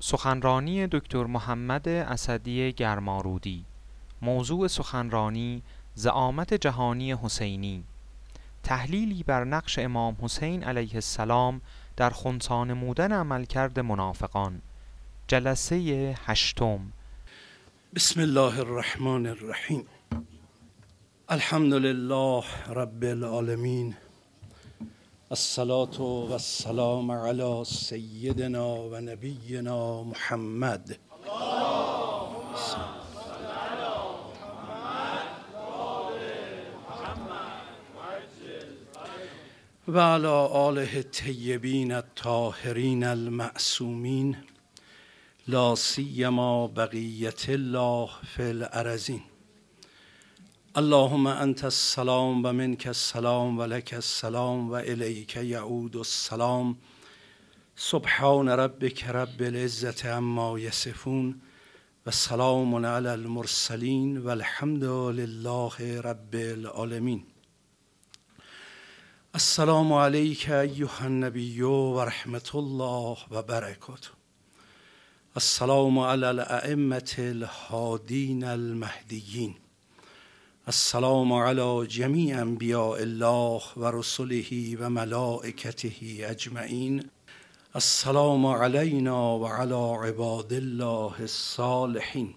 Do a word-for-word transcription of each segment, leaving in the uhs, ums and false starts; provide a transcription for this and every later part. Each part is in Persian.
سخنرانی دکتر محمد اسدی گرمارودی. موضوع سخنرانی زعامت جهانی حسینی، تحلیلی بر نقش امام حسین علیه السلام در خنثی نمودن عملکرد منافقان. جلسه هشتم. بسم الله الرحمن الرحیم. الحمد لله رب العالمین، الصلاة و السلام علی سیدنا و نبینا محمد و علی آله الطیبین الطاهرین المعصومین، لا سیما بقیة الله فی الارضین. اللهم انت السلام و منک السلام و لک السلام و الیک یعود السلام. سبحان ربک رب العزة عما یصفون و سلام علی المرسلین و الحمد لله رب العالمین. السلام علیک ایها النبی و رحمت الله و برکاته. السلام علی الائمة الهادین المهدیین. السلام علی جمیع انبیاء الله و رسله و ملائکته اجمعین. السلام علینا و علی عباد الله الصالحین.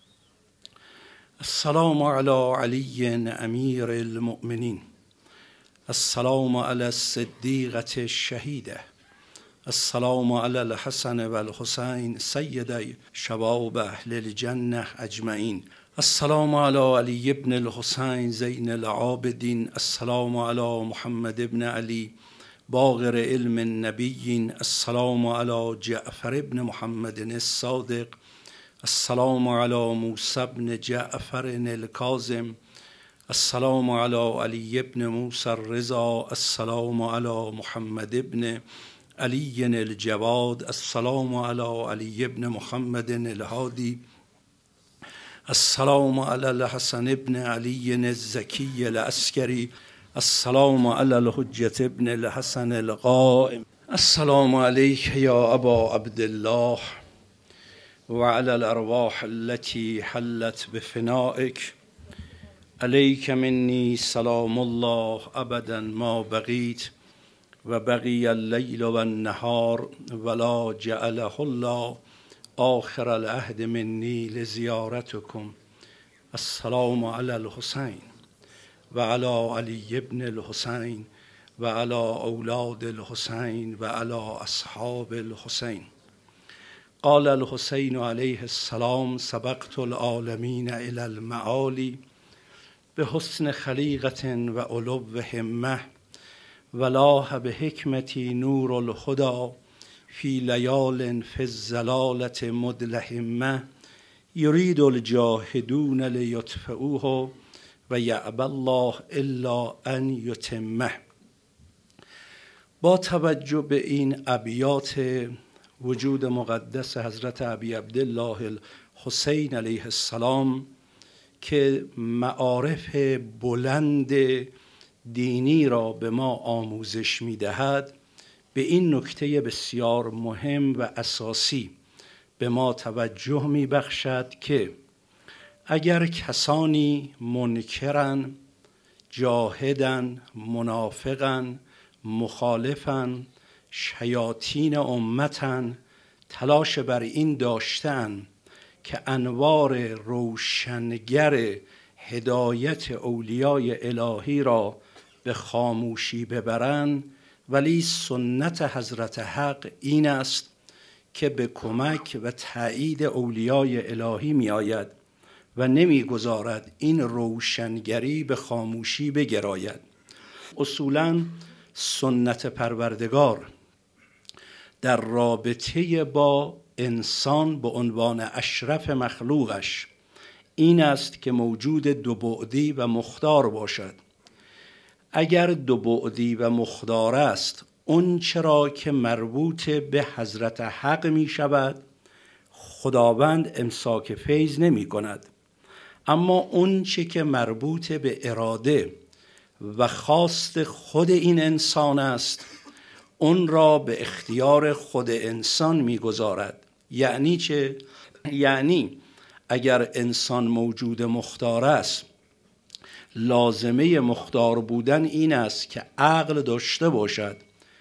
السلام علی علی امیر المؤمنین. السلام علی الصدیقة الشهیدة. السلام علی الحسن و الحسین سیدی شباب اهل الجنة اجمعین. السلام علی علی ابن الحسین زین العابدین. السلام علی محمد ابن علی باقر علم النبیین. السلام علی جعفر ابن محمد الصادق. السلام علی موسی ابن جعفر الکاظم. السلام علی علی ابن موسی الرضا. السلام علی محمد ابن علی الجواد. السلام علی علی ابن محمد الهادی. السلام علی الحسن ابن علی الزکی العسکری. السلام علی الحجة ابن الحسن القائم. السلام علیک یا ابا عبدالله و علی الارواح التي حلت بفنائک. علیک منی سلام الله ابدا ما بقیت و بقی اللیل و النهار ولا جعله الله آخر العهد منی لزیارتکم. السلام علی الحسین و علی علی ابن الحسین و علی اولاد الحسین و علی اصحاب الحسین. قال الحسین علیه السلام سبقت العالمین الی المعالی بحسن خلیقة و علو همة و لاح بحکمتی نور الهدى فی لیال فی الضلالة مدلهمة یرید الجاهدون لیطفئوه و یأبی الله الا ان یتمه. با توجه به این ابیات وجود مقدس حضرت ابی عبدالله الحسین علیه السلام که معارف بلند دینی را به ما آموزش می‌دهد، به این نکته بسیار مهم و اساسی به ما توجه می‌بخشد که اگر کسانی منکرن، جاهدن، منافقن، مخالفن، شیاطین امتن، تلاش بر این داشتن که انوار روشنگر هدایت اولیای الهی را به خاموشی ببرند، ولی سنت حضرت حق این است که به کمک و تأیید اولیای الهی می آید و نمی گذارد این روشنگری به خاموشی بگراید. اصولاً سنت پروردگار در رابطه با انسان به عنوان اشرف مخلوقش این است که موجود دو بعدی و مخدار باشد. اگر دو بعدی و مخدار است، اون چرا که مربوط به حضرت حق می شود خداوند امساک فیض نمی کند، اما اون چه که مربوط به اراده و خواست خود این انسان است اون را به اختیار خود انسان می‌گذارد یعنی چه؟ یعنی اگر انسان موجود مختار است، لازمه مختار بودن این است که عقل داشته باشد.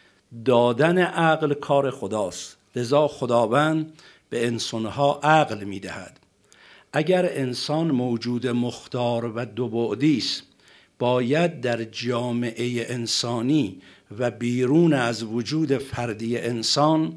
دادن عقل کار خداست، لذا خداوند به انسانها عقل میدهد. اگر انسان موجود مختار و دو بعدی است، باید در جامعه انسانی و بیرون از وجود فردی انسان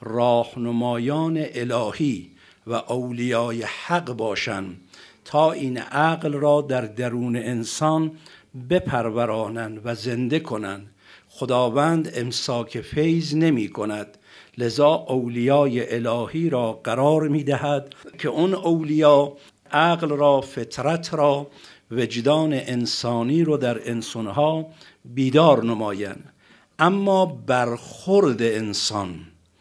راهنمایان الهی و اولیای حق باشند تا این عقل را در درون انسان بپرورانند و زنده کنند. خداوند امساک فیض نمی کند، لذا اولیای الهی را قرار می دهد که اون اولیا عقل را، فطرت را، وجدان انسانی رو در انسانها بیدار نمایند. اما برخورد انسان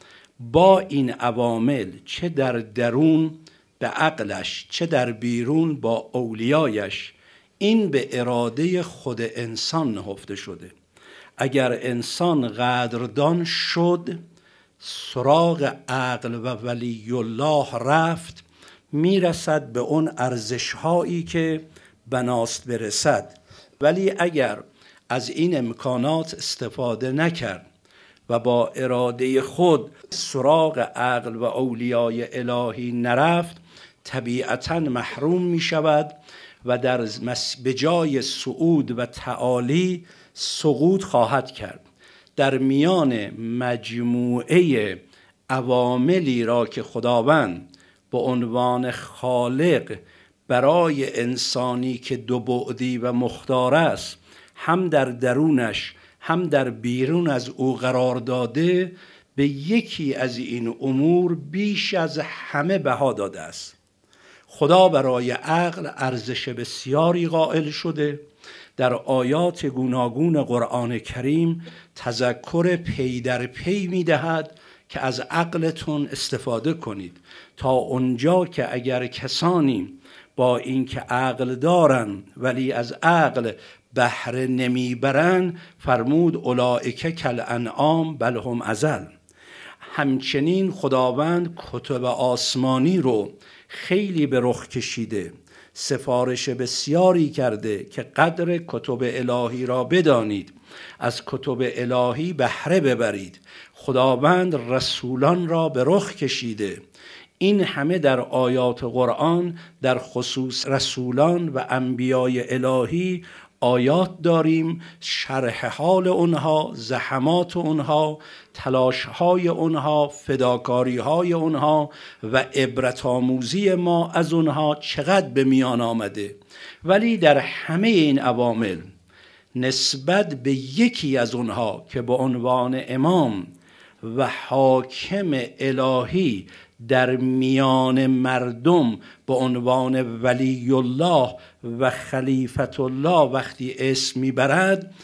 با این عوامل، چه در درون به عقلش چه در بیرون با اولیایش، این به اراده خود انسان نهفته شده. اگر انسان قدردان شد، سراغ عقل و ولی الله رفت، میرسد به اون ارزش هایی که بناست برسد. ولی اگر از این امکانات استفاده نکرد و با اراده خود سراغ عقل و اولیای الهی نرفت، طبیعتاً محروم می شود و در به جای صعود و تعالی سقوط خواهد کرد. در میان مجموعه عواملی را که خداوند به عنوان خالق برای انسانی که دو بعدی و مختار است، هم در درونش هم در بیرون از او قرار داده، به یکی از این امور بیش از همه بها داده است. خدا برای عقل ارزش بسیاری قائل شده. در آیات گوناگون قرآن کریم تذکر پی در پی می دهد که از عقلتون استفاده کنید، تا اونجا که اگر کسانی با اینکه عقل دارن ولی از عقل بهره نمیبرن، فرمود اولئک کالانعام بل هم اضل. همچنین خداوند کتب آسمانی رو خیلی به رخ کشیده، سفارش بسیاری کرده که قدر کتب الهی را بدانید، از کتب الهی بهره ببرید. خداوند رسولان را به رخ کشیده. این همه در آیات قرآن در خصوص رسولان و انبیای الهی آیات داریم، شرح حال اونها، زحمات اونها، تلاشهای اونها، فداکاریهای اونها و عبرت آموزی ما از اونها چقدر به میان آمده. ولی در همه این عوامل نسبت به یکی از اونها که به عنوان امام و حاکم الهی در میان مردم به عنوان ولی الله و خلیفت الله وقتی اسم میبرد،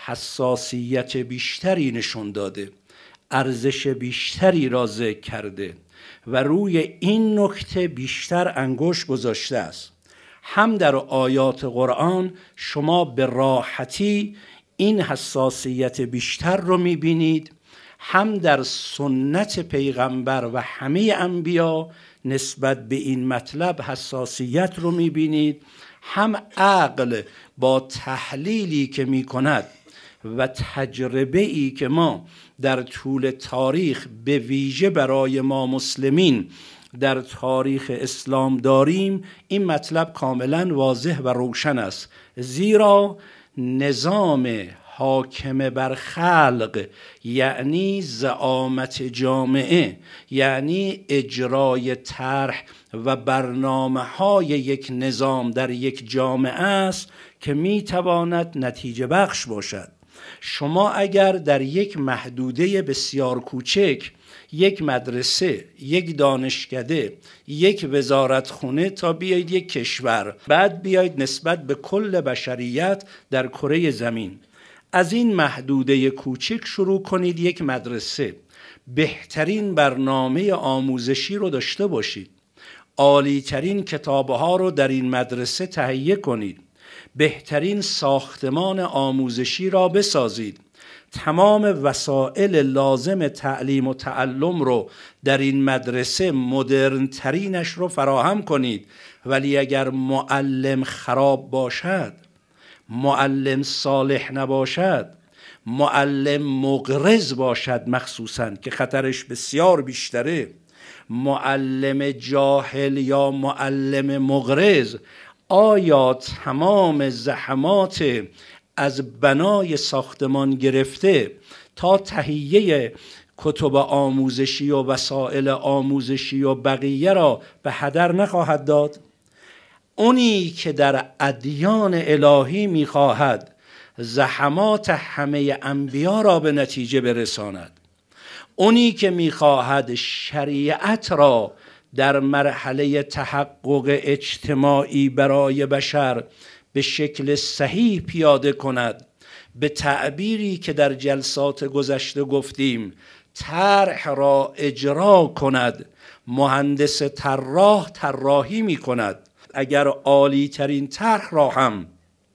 حساسیت بیشتری نشون داده، ارزش بیشتری را ذکر کرده و روی این نکته بیشتر انگشت گذاشته است. هم در آیات قرآن شما به راحتی این حساسیت بیشتر رو میبینید، هم در سنت پیغمبر و همه انبیا نسبت به این مطلب حساسیت رو میبینید. هم عقل با تحلیلی که میکند و تجربه‌ای که ما در طول تاریخ به ویژه برای ما مسلمین در تاریخ اسلام داریم، این مطلب کاملا واضح و روشن است. زیرا نظام حاکم بر خلق یعنی زعامت جامعه، یعنی اجرای طرح و برنامه های یک نظام در یک جامعه است که می تواند نتیجه بخش باشد. شما اگر در یک محدوده بسیار کوچک، یک مدرسه، یک دانشکده، یک وزارتخونه تا بیایید یک کشور، بعد بیایید نسبت به کل بشریت در کره زمین، از این محدوده کوچک شروع کنید یک مدرسه، بهترین برنامه آموزشی رو داشته باشید، عالی ترین کتابها رو در این مدرسه تهیه کنید، بهترین ساختمان آموزشی را بسازید، تمام وسایل لازم تعلیم و تعلم رو در این مدرسه مدرن ترینش رو فراهم کنید، ولی اگر معلم خراب باشد، معلم صالح نباشد، معلم مغرض باشد مخصوصاً که خطرش بسیار بیشتره، معلم جاهل یا معلم مغرض، آیا تمام زحمات از بنای ساختمان گرفته تا تهیه کتب آموزشی و وسایل آموزشی و بقیه را به هدر نخواهد داد؟ اونی که در ادیان الهی میخواهد زحمات همه انبیا را به نتیجه برساند، اونی که میخواهد شریعت را در مرحله تحقق اجتماعی برای بشر به شکل صحیح پیاده کند، به تعبیری که در جلسات گذشته گفتیم طرح را اجرا کند، مهندس طراح طراحی می کند. اگر عالی ترین طرح را هم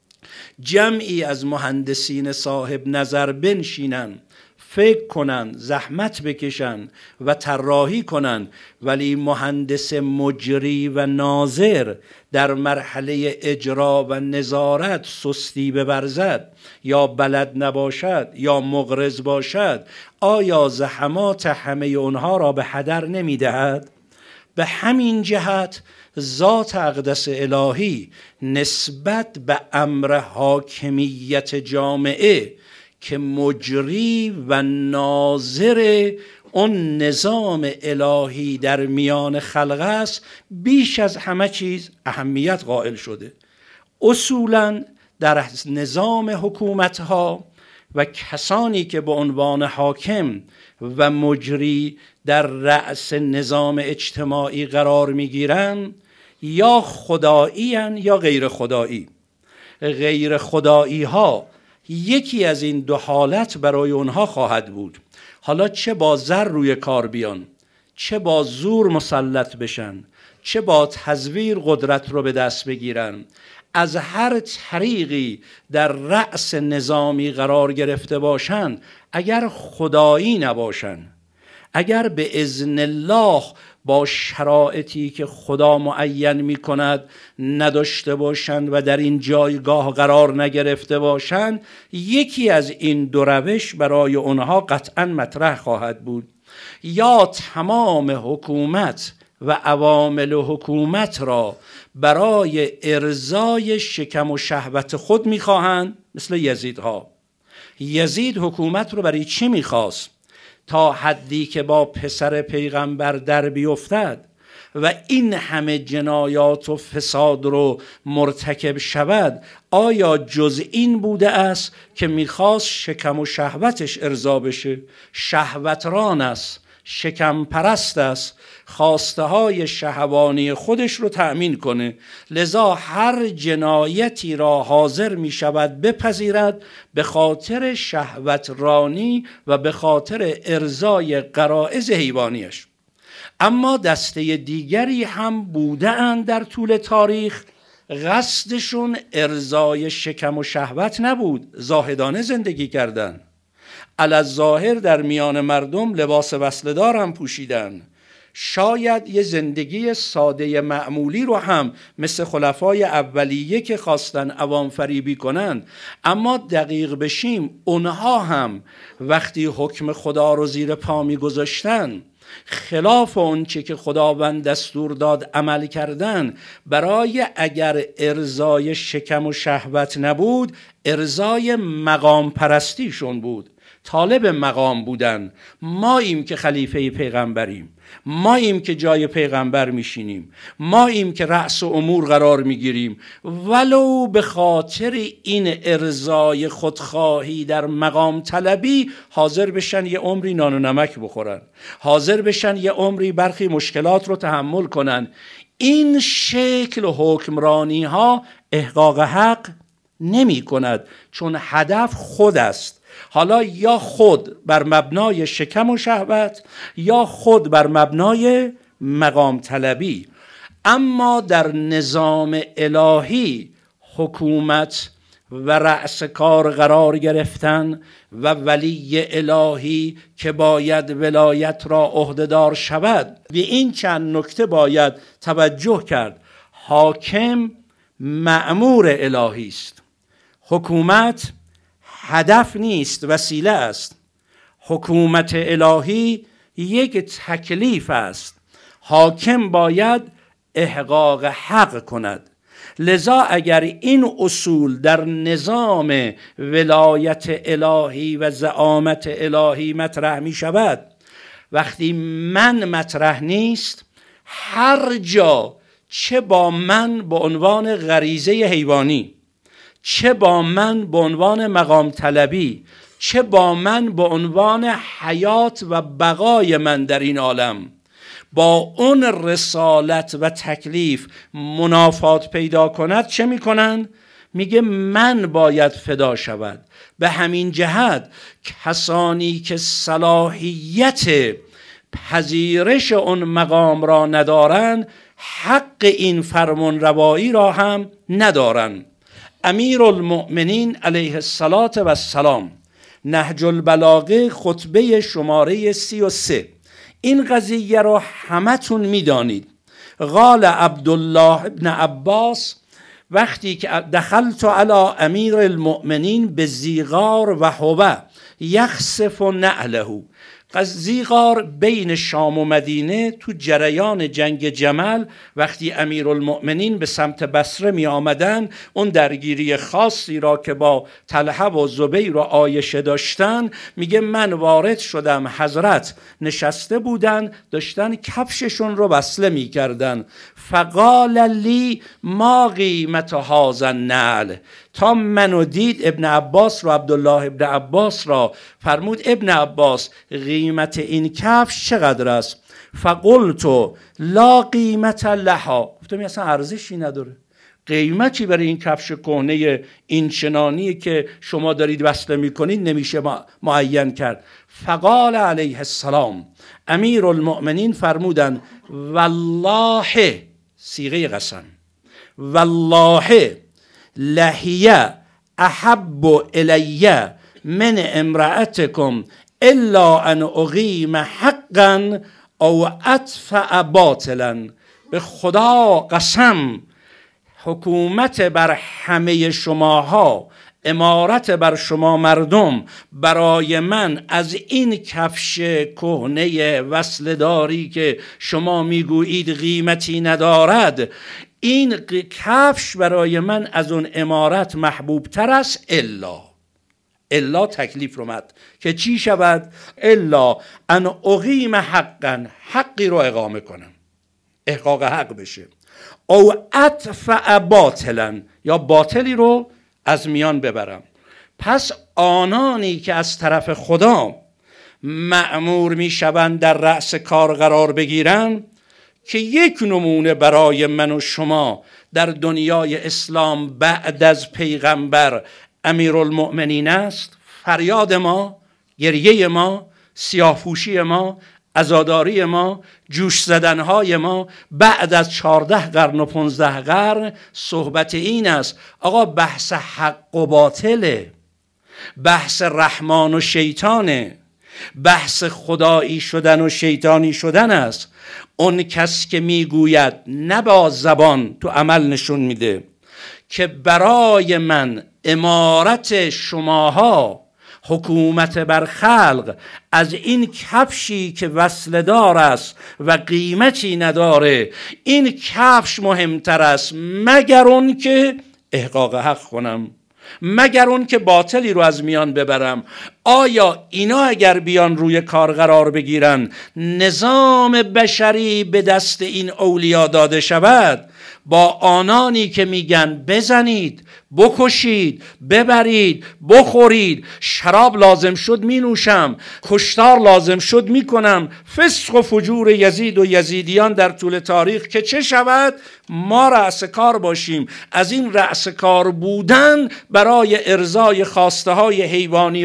جمعی از مهندسین صاحب نظر بنشینن، فکر کنن، زحمت بکشن و طراحی کنن، ولی مهندس مجری و ناظر در مرحله اجرا و نظارت سستی بورزد یا بلد نباشد یا مغرض باشد، آیا زحمات همه اونها را به هدر نمی دهد؟ به همین جهت ذات اقدس الهی نسبت به امر حاکمیت جامعه که مجری و ناظر اون نظام الهی در میان خلق است، بیش از همه چیز اهمیت قائل شده. اصولاً در نظام حکومت‌ها و کسانی که به عنوان حاکم و مجری در رأس نظام اجتماعی قرار می‌گیرند، یا خدایی هستند یا غیر خدایی. غیر خدایی ها یکی از این دو حالت برای اونها خواهد بود. حالا چه با زر روی کار بیان، چه با زور مسلط بشن، چه با تزویر قدرت رو به دست بگیرن، از هر طریقی در رأس نظامی قرار گرفته باشند، اگر خدایی نباشند، اگر به اذن الله با شرایطی که خدا معین می کند نداشته باشند و در این جایگاه قرار نگرفته باشند، یکی از این دو روش برای اونها قطعا مطرح خواهد بود. یا تمام حکومت و عوامل حکومت را برای ارضای شکم و شهوت خود می خواهند، مثل یزیدها. یزید حکومت رو برای چی می خواست؟ تا حدی که با پسر پیغمبر در بیفتد و این همه جنایات و فساد رو مرتکب شود، آیا جز این بوده است که میخواست شکم و شهوتش ارضا بشه؟ شهوتران است، شکم پرست است، خواسته های شهوانی خودش رو تأمین کنه، لذا هر جنایتی را حاضر می شود بپذیرد به خاطر شهوترانی و به خاطر ارضای غرایز حیوانیش. اما دسته دیگری هم بوده اند در طول تاریخ قصدشون ارضای شکم و شهوت نبود، زاهدانه زندگی کردن، علی ظاهر در میان مردم لباس وصله‌دار هم پوشیدن، شاید یه زندگی ساده معمولی رو هم مثل خلفای اولیه که خواستن عوام فریبی کنن. اما دقیق بشیم، اونها هم وقتی حکم خدا رو زیر پا می گذاشتن، خلاف اون چه که خداوند دستور داد عمل کردن، برای اگر ارضای شکم و شهوت نبود، ارضای مقام پرستیشون بود. طالب مقام بودن، ماییم که خلیفه پیغمبریم، ماییم که جای پیغمبر میشینیم، ماییم که رأس امور قرار میگیریم، ولو به خاطر این ارضای خودخواهی در مقام طلبی حاضر بشن یه عمری نان و نمک بخورن، حاضر بشن یه عمری برخی مشکلات رو تحمل کنن. این شکل حکمرانی ها احقاق حق نمی کند، چون هدف خود است. حالا یا خود بر مبنای شکم و شهوت یا خود بر مبنای مقام طلبی. اما در نظام الهی حکومت و رأس کار قرار گرفتن و ولی الهی که باید ولایت را عهده‌دار شود. به این چند نکته باید توجه کرد. حاکم مأمور الهی است. حکومت هدف نیست، وسیله است. حکومت الهی یک تکلیف است. حاکم باید احقاق حق کند. لذا اگر این اصول در نظام ولایت الهی و زعامت الهی مطرح می شود، وقتی من مطرح نیست، هر جا چه با من به عنوان غریزه حیوانی، چه با من به عنوان مقام طلبی، چه با من به عنوان حیات و بقای من در این عالم با اون رسالت و تکلیف منافات پیدا کند، چه میکنن؟ میگه من باید فدا شود. به همین جهت کسانی که صلاحیت پذیرش اون مقام را ندارن، حق این فرمان روایی را هم ندارن. امیر المؤمنین علیه السلام نهج البلاغه خطبه شماره سی و سه، این قضیه را همتون میدانید. قال عبدالله ابن عباس وقتی که دخلت علی امیر المؤمنین به زیغار و هو یخسف نعله، زیغار بین شام و مدینه تو جریان جنگ جمل، وقتی امیر المؤمنین به سمت بصره می آمدن، اون درگیری خاصی را که با طلحه و زبیر و عایشه داشتن، میگه من وارد شدم، حضرت نشسته بودن داشتن کفششون رو وصله می کردن. فقال لی ما قیمت هذا النعل، تا منو دید ابن عباس رو، عبدالله ابن عباس را فرمود ابن عباس قیمت این کفش چقدر است؟ فقلت لا قیمت لها، گفتم اصلا ارزشی نداره، قیمتی برای این کفش کهنه این چنانی که شما دارید وصله میکنید نمیشه معین کرد. فقال علیه السلام، امیر المؤمنین فرمودن والله، صیغه قسم، والله لهیه احب الی من امرأتکم الا ان اقیم حقا او ادفع باطلا. به خدا قسم، حکومت بر همه شماها، امارت بر شما مردم، برای من از این کفش کهنه وصلداری که شما میگویید قیمتی ندارد، این کفش برای من از اون امارت محبوب تر است. الا الا تکلیف رو مد که چی شود؟ الا ان اقیم حقا، حقی رو اقامه کنم، احقاق حق بشه، او ادفع باطلا، یا باطلی رو از میان ببرم. پس آنانی که از طرف خدا مأمور می شوند در رأس کار قرار بگیرن، که یک نمونه برای من و شما در دنیای اسلام بعد از پیغمبر امیرالمؤمنین است، فریاد ما، گریه ما، سیاه‌پوشی ما، عزاداری ما، جوش زدنهای ما بعد از چهارده قرن و پونزده قرن صحبت این است آقا بحث حق و باطله، بحث رحمان و شیطانه، بحث خدایی شدن و شیطانی شدن است. اون کس که میگوید نه با زبان تو عمل نشون میده که برای من امارت شماها، حکومت بر خلق، از این کفشی که وصله دار است و قیمتی نداره، این کفش مهمتر است مگر اون که احقاق حق کنم، مگر اون که باطلی رو از میان ببرم. آیا اینا اگر بیان روی کار قرار بگیرن، نظام بشری به دست این اولیا داده شود، با آنانی که میگن بزنید، بکشید، ببرید، بخورید، شراب لازم شد می نوشم، کشتار لازم شد می کنم، فسق و فجور یزید و یزیدیان در طول تاریخ، که چه شود؟ ما رأس کار باشیم. از این رأس کار بودن برای ارضای خواسته های حیوانی خودمون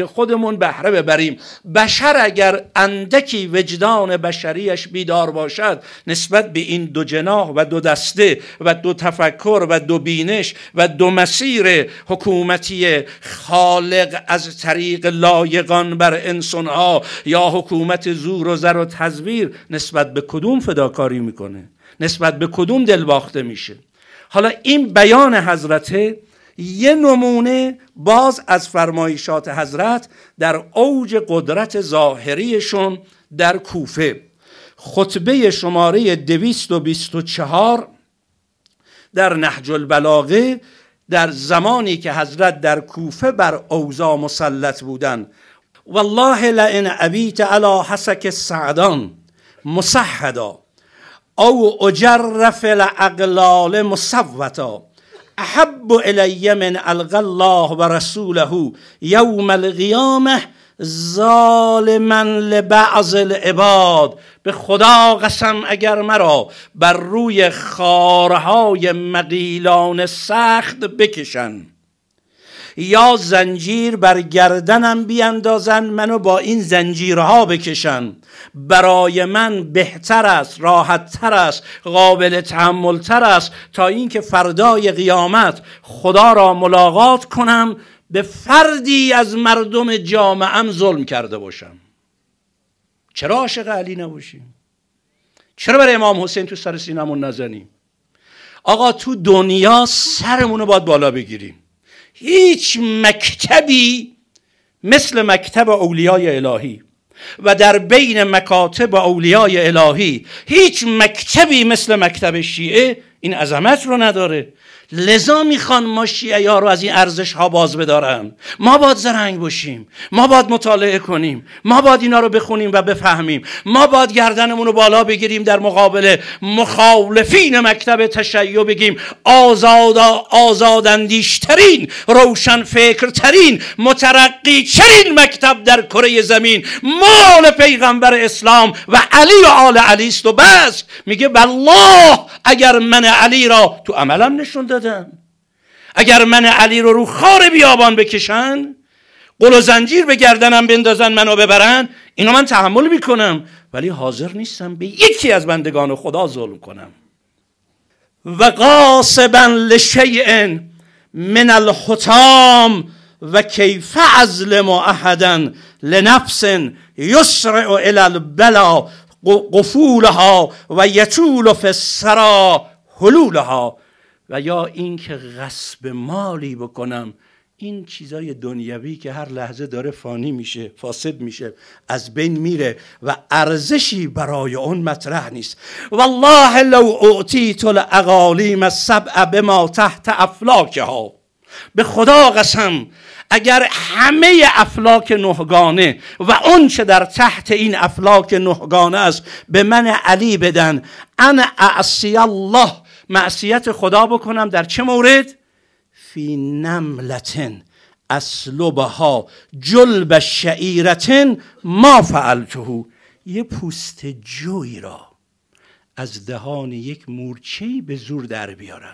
خودمون بهره ببریم. بشر اگر اندکی وجدان بشریش بیدار باشد نسبت به این دو جناح و دو دسته و دو تفکر و دو بینش و دو مسیر حکومتی خالق از طریق لایقان بر انسانها یا حکومت زور و زر و تزویر، نسبت به کدوم فداکاری میکنه، نسبت به کدوم دلباخته میشه. حالا این بیان حضرته یه نمونه باز از فرمایشات حضرت در اوج قدرت ظاهریشون در کوفه. خطبه شماره دویست و بیست و چهار در نهج البلاغه، در زمانی که حضرت در کوفه بر اوضاع مسلط بودن: والله لئن ابیت علی حسک السعدان مسحدا او اجرف الاغلال مسوتا احب الی من القى الله و رسوله یوم القیامه ظالما لبعض العباد. به خدا قسم اگر مرا بر روی خارهای مغیلان سخت بکشن یا زنجیر بر گردنم بیندازن منو با این زنجیرها بکشن، برای من بهتر است، راحت تر است، قابل تحمل تر است تا اینکه فردای قیامت خدا را ملاقات کنم به فردی از مردم جامعه‌ام ظلم کرده باشم. چرا عاشق علی نباشیم؟ چرا برای امام حسین تو سر سینمون نزنیم؟ آقا تو دنیا سرمونو باید بالا بگیریم. هیچ مکتبی مثل مکتب اولیای الهی و در بین مکاتب اولیای الهی هیچ مکتبی مثل مکتب شیعه این عظمت رو نداره. لذا میخوان ما شیعه ها رو از این ارزش ها باز بدارن. ما باید زرنگ باشیم، ما باید مطالعه کنیم، ما باید اینا رو بخونیم و بفهمیم، ما باید گردنمون رو بالا بگیریم در مقابل مخالفین مکتب تشیع بگیم آزاد آزاداندیشترین، روشن فکرترین، مترقی چرین مکتب در کره زمین مال پیغمبر اسلام و علی و آل علی است و بس. میگه والله اگر من علی را تو عملم نشون دادم، اگر من علی رو رو خار بیابان بکشن، قل و زنجیر به گردنم بندازن منو ببرن، اینو من تحمل میکنم، ولی حاضر نیستم به یکی از بندگان خدا ظلم کنم. و قاسبا لشیء من الحطام و کیف ازلم احدا لنفس یسرع الی البلا قفولها و یطول فی السرا حلولها. و یا این که غصب مالی بکنم، این چیزای دنیوی که هر لحظه داره فانی میشه، فاسد میشه، از بین میره و ارزشی برای اون مطرح نیست. والله لو اعطیت الاقالیم السبع بما تحت افلاکها، به خدا قسم اگر همه افلاک نهگانه و اون چه در تحت این افلاک نهگانه است به من علی بدن، انا اعصی الله، معصیت خدا بکنم در چه مورد؟ فی نملتن اسلبها جلب شعیرتن ما فعلته، یه پوست جوی را از دهان یک مورچه‌ای به زور در بیارم.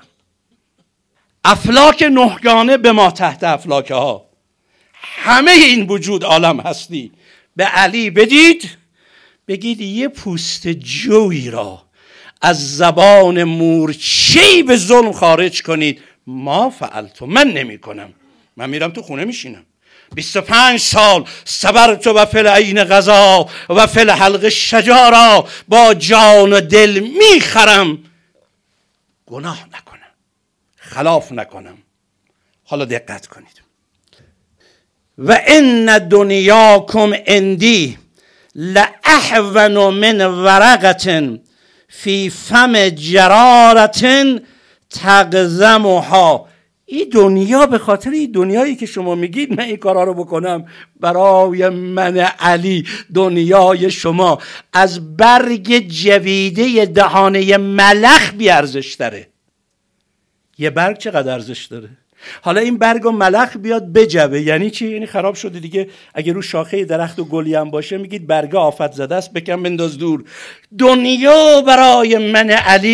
افلاک نهگانه به ما تحت افلاکه ها، همه این وجود عالم هستی به علی بدید، بگید یه پوست جوی را از زبان مورچه‌ای به ظلم خارج کنید. ما فعلتو، من نمی کنم، من میرم تو خونه میشینم بیست و پنج سال صبرت و فی العین غذا و فی الحلق شجارا، با جان و دل میخرم، گناه نکنم، خلاف نکنم. حالا دقت کنید. و ان دنیاکم عندی لاحون من ورقه فی فم جرارة تقزمها. این دنیا، به خاطر این دنیایی که شما میگید من این کارا رو بکنم، برای من علی دنیای شما از برگ جویده دهانه ملخ بی ارزش تره. یه برگ چقدر ارزش داره؟ حالا این برگ و ملخ بیاد بجوه، یعنی چی؟ یعنی خراب شده دیگه. اگه رو شاخه درخت و گلی هم باشه میگید برگ آفت زده است، بکن بنداز دور. دنیا برای من علی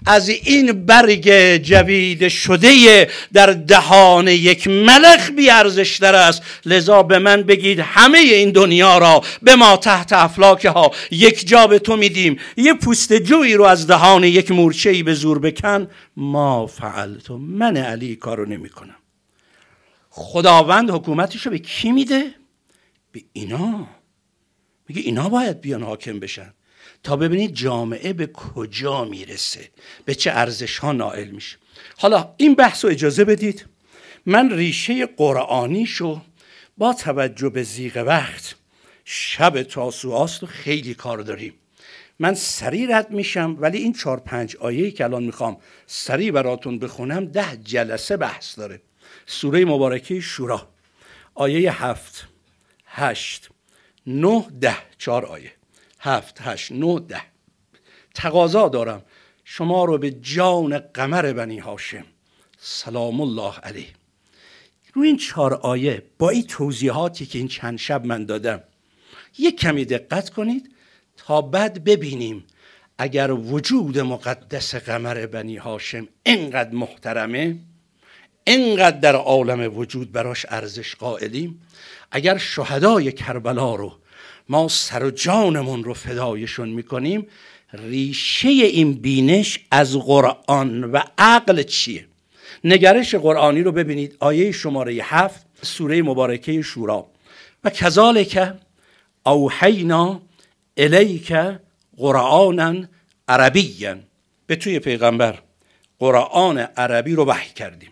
از این برگ جوید شده در دهان یک ملخ بی ارزش‌تر است. لذا به من بگید همه این دنیا را به ما تحت افلاکها یک جا به تو میدیم، یه پوست جویی رو از دهان یک مورچه‌ای به زور بکن، ما فعلت، من علی کارو نمی کنم. خداوند حکومتشو به کی میده؟ به اینا. میگه اینا باید بیان حاکم بشن تا ببینید جامعه به کجا میرسه، به چه ارزش ها نائل میشه. حالا این بحث رو اجازه بدید من ریشه قرآنیشو با توجه به ضیق وقت، شب تاسوعاست و خیلی کار داریم، من سریع رد میشم، ولی این چهار پنج آیه‌ای که الان میخوام سریع براتون بخونم ده جلسه بحث داره. سوره مبارکه شورا آیه هفت، هشت، نه، ده، چهار آیه، هفت، هشت، نه، ده. تقاضا دارم شما رو به جان قمر بنی هاشم سلام الله علیه روی این چهار آیه با این توضیحاتی که این چند شب من دادم یک کمی دقت کنید تا بعد ببینیم اگر وجود مقدس قمر بنی هاشم اینقدر محترمه، اینقدر در عالم وجود براش ارزش قائلیم، اگر شهدای کربلا رو ما سر و جانمون رو فدایشون میکنیم، ریشه این بینش از قرآن و عقل چیه؟ نگرش قرآنی رو ببینید. آیه شماره هفت سوره مبارکه شورا، و کذالک اوحینا الیک قرآنا عربیا، به توی پیغمبر قرآن عربی رو وحی کردیم.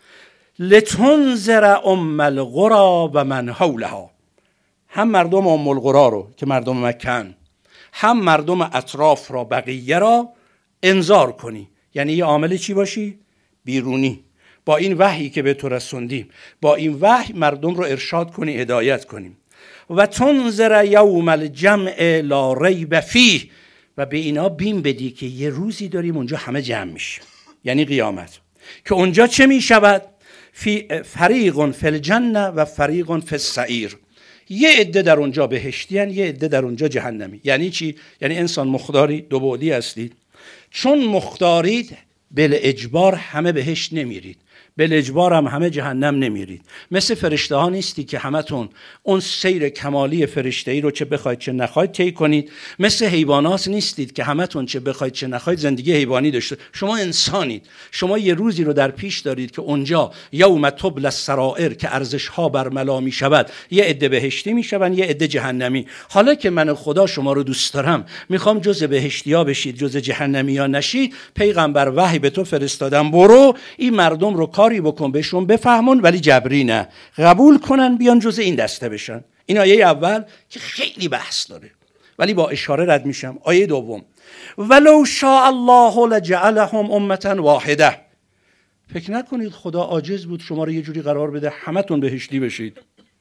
لتنذر ام القری و من حولها، هم مردم ام القری رو که مردم مکن، هم مردم اطراف را، بقیه را انذار کنی. یعنی یه عامل چی باشی؟ بیرونی. با این وحی که به تو رسوندیم، با این وحی مردم رو ارشاد کنی، هدایت کنیم. و تنذر یوم الجمع لا ریب فیه، و به اینا بیم بدی که یه روزی داریم اونجا همه جمع میشه، یعنی قیامت، که اونجا چه میشود؟ فی فریق فی الجنه و فریق فی السعیر، یه عده در اونجا بهشتیان، یه عده در اونجا جهنمی. یعنی چی؟ یعنی انسان مختاری، دو بعدی هستید. چون مختارید بالاجبار همه بهشت نمیرید، بالاجبار هم همه جهنم نمیرید. مثل فرشته ها نیستی که همتون اون سیر کمالی فرشته‌ای رو چه بخواید چه نخواید طی کنید. مثل حیوانات نیستید که همتون چه بخواید چه نخواید زندگی حیوانی داشته. شما انسانید. شما یه روزی رو در پیش دارید که اونجا یوم تبلی السرائر، که ارزش ها برملا می شود، یه عده بهشتی می شوند، یه عده جهنمی. حالا که من خدا شما رو دوست دارم، میخوام جز بهشتیا بشید جز جهنمیا نشید، پیغمبر وحی به تو فرستادم، برو این مردم رو کاری بکن بهشون بفهمون، ولی جبری نه، قبول کنن بیان جز این دسته بشن. این آیه اول که خیلی بحث داره ولی با اشاره رد میشم. آیه دوم، ولو شاء الله لجعلهم امه واحده. فکر نکنید خدا عاجز بود شما رو یه جوری قرار بده همتون بهشتی بشید.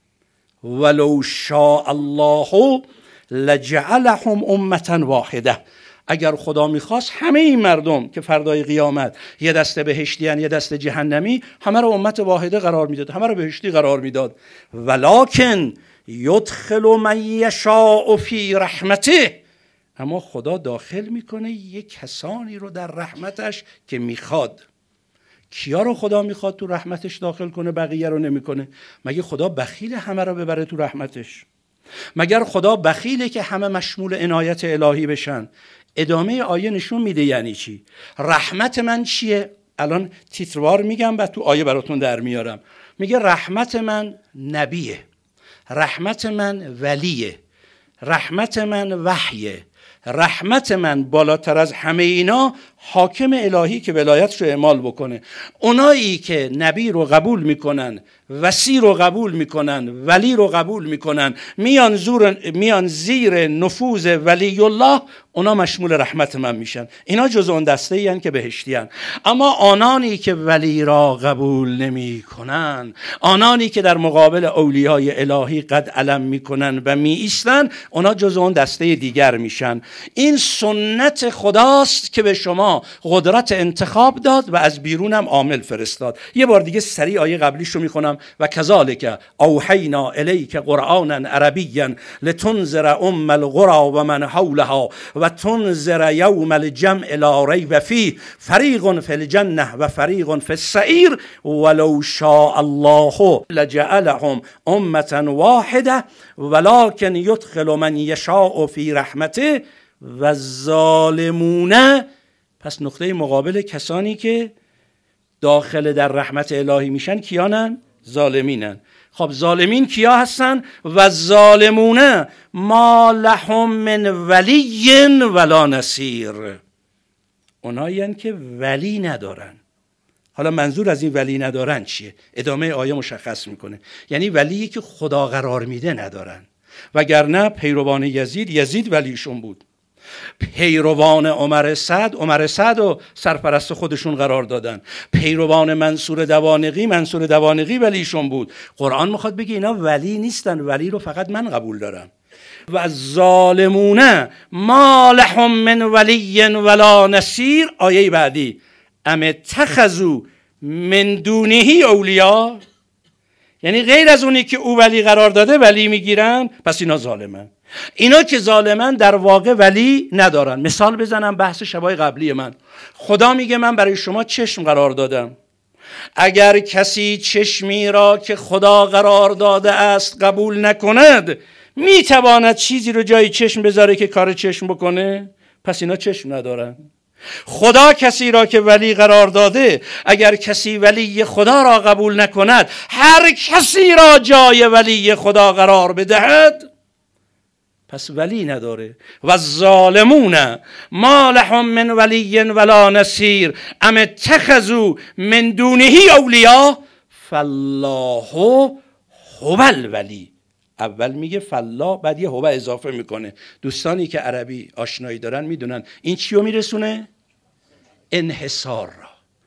ولو شاء الله لجعلهم امه واحده، اگر خدا میخواست همه این مردم که فردای قیامت یه دسته بهشتیان یه دسته جهنمی، همه رو امت واحده قرار میداد، همه رو بهشتی قرار میداد. ولکن یدخل من یشاء فی رحمته، اما خدا داخل میکنه یه کسانی رو در رحمتش که میخواد. کیا رو خدا میخواد تو رحمتش داخل کنه، بقیه رو نمیکنه؟ مگه خدا بخیل همه رو ببره تو رحمتش؟ مگر خدا بخیله که همه مشمول عنایت الهی بشن؟ ادامه آیه نشون میده یعنی چی. رحمت من چیه؟ الان تیتروار میگم و تو آیه براتون در میارم. میگه رحمت من نبیه، رحمت من ولیه، رحمت من وحیه، رحمت من بالاتر از همه اینا حاکم الهی که ولایتش رو اعمال بکنه. اونایی که نبی رو قبول میکنن، وصی رو قبول میکنن، ولی رو قبول میکنن، میان زور میان زیر نفوذ ولی الله، اونا مشمول رحمت من میشن. اینا جز اون دسته این که بهشتی هن. اما آنانی که ولی را قبول نمی کنن، آنانی که در مقابل اولیای الهی قد علم میکنن و می ایستن، اونا جز اون دسته دیگر میشن. این سنت خداست که به شما ما قدرت انتخاب داد و از بیرونم عامل فرستاد. یه بار دیگه سریع آیه قبلیش رو میخونم. و کذالک اوحینا الیک قرآنا عربیا لتنذر ام القرى و من حولها و تنذر یوم الجمع لا ریب فیه فریق فی الجنه و فریق فی السعیر ولو شاء الله لجعلهم امة واحده ولكن يدخل من يشاء في رحمته و الظالمون. پس نقطه مقابل کسانی که داخل در رحمت الهی میشن کیانن؟ ظالمینن. خب ظالمین کیا هستن؟ و الظالمون ما لهم من ولی ولا نصیر. اونایی هستن که ولی ندارن. حالا منظور از این ولی ندارن چیه؟ ادامه آیه مشخص میکنه. یعنی ولی که خدا قرار میده ندارن. وگرنه پیروان یزید، یزید ولیشون بود. پیروان عمر سعد، عمر سعد و سرپرست خودشون قرار دادن. پیروان منصور دوانقی، منصور دوانقی ولیشون بود. قرآن میخواد بگه اینا ولی نیستن، ولی رو فقط من قبول دارم. و ظالمون ما لهم من ولی ولا نصیر. آیه بعدی ام اتخذوا من دونه اولیاء، یعنی غیر از اونی که او ولی قرار داده ولی میگیرن، پس اینا ظالمن. اینا که ظالمن در واقع ولی ندارن. مثال بزنم بحث شبای قبلی من. خدا میگه من برای شما چشم قرار دادم، اگر کسی چشمی را که خدا قرار داده است قبول نکند میتواند چیزی رو جای چشم بذاره که کار چشم بکنه؟ پس اینا چشم ندارن. خدا کسی را که ولی قرار داده، اگر کسی ولی خدا را قبول نکند هر کسی را جای ولی خدا قرار بدهد پس ولی نداره. و الظالمون ما لهم من ولی ولا نصیر ام اتخذوا من دونه اولیاء فالله هو الولی. اول میگه فالله، بعد یه هو اضافه میکنه. دوستانی که عربی آشنایی دارن میدونن این چی رو میرسونه؟ انحصار را.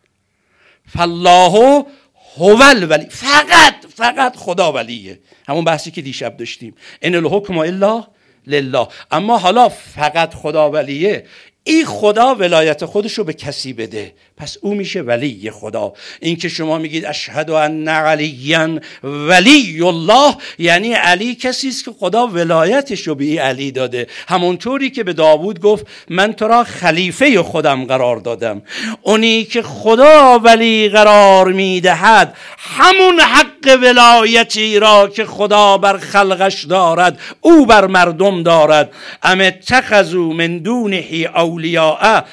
فالله هو الولی، فقط فقط خدا ولیه. همون بحثی که دیشب داشتیم، ان الحکم الا لله. اما حالا فقط خدا ولیه، این خدا ولایت خودش رو به کسی بده، پس او میشه ولی خدا. این که شما میگید اشهد ان علیا ولی الله، یعنی علی کسی است که خدا ولایتش رو به این علی داده. همونطوری که به داوود گفت من تو را خلیفه خودم قرار دادم. اونی که خدا ولی قرار میدهد همون حق ولایتی را که خدا بر خلقش دارد او بر مردم دارد. ام اتخذوا من دونه اولیاء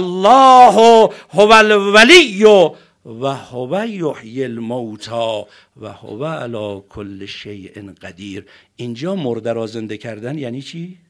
فالله هو الولی و هو یحیی الموتی و هو علی کل شیء قدیر. اینجا مرده را زنده کردن یعنی چی؟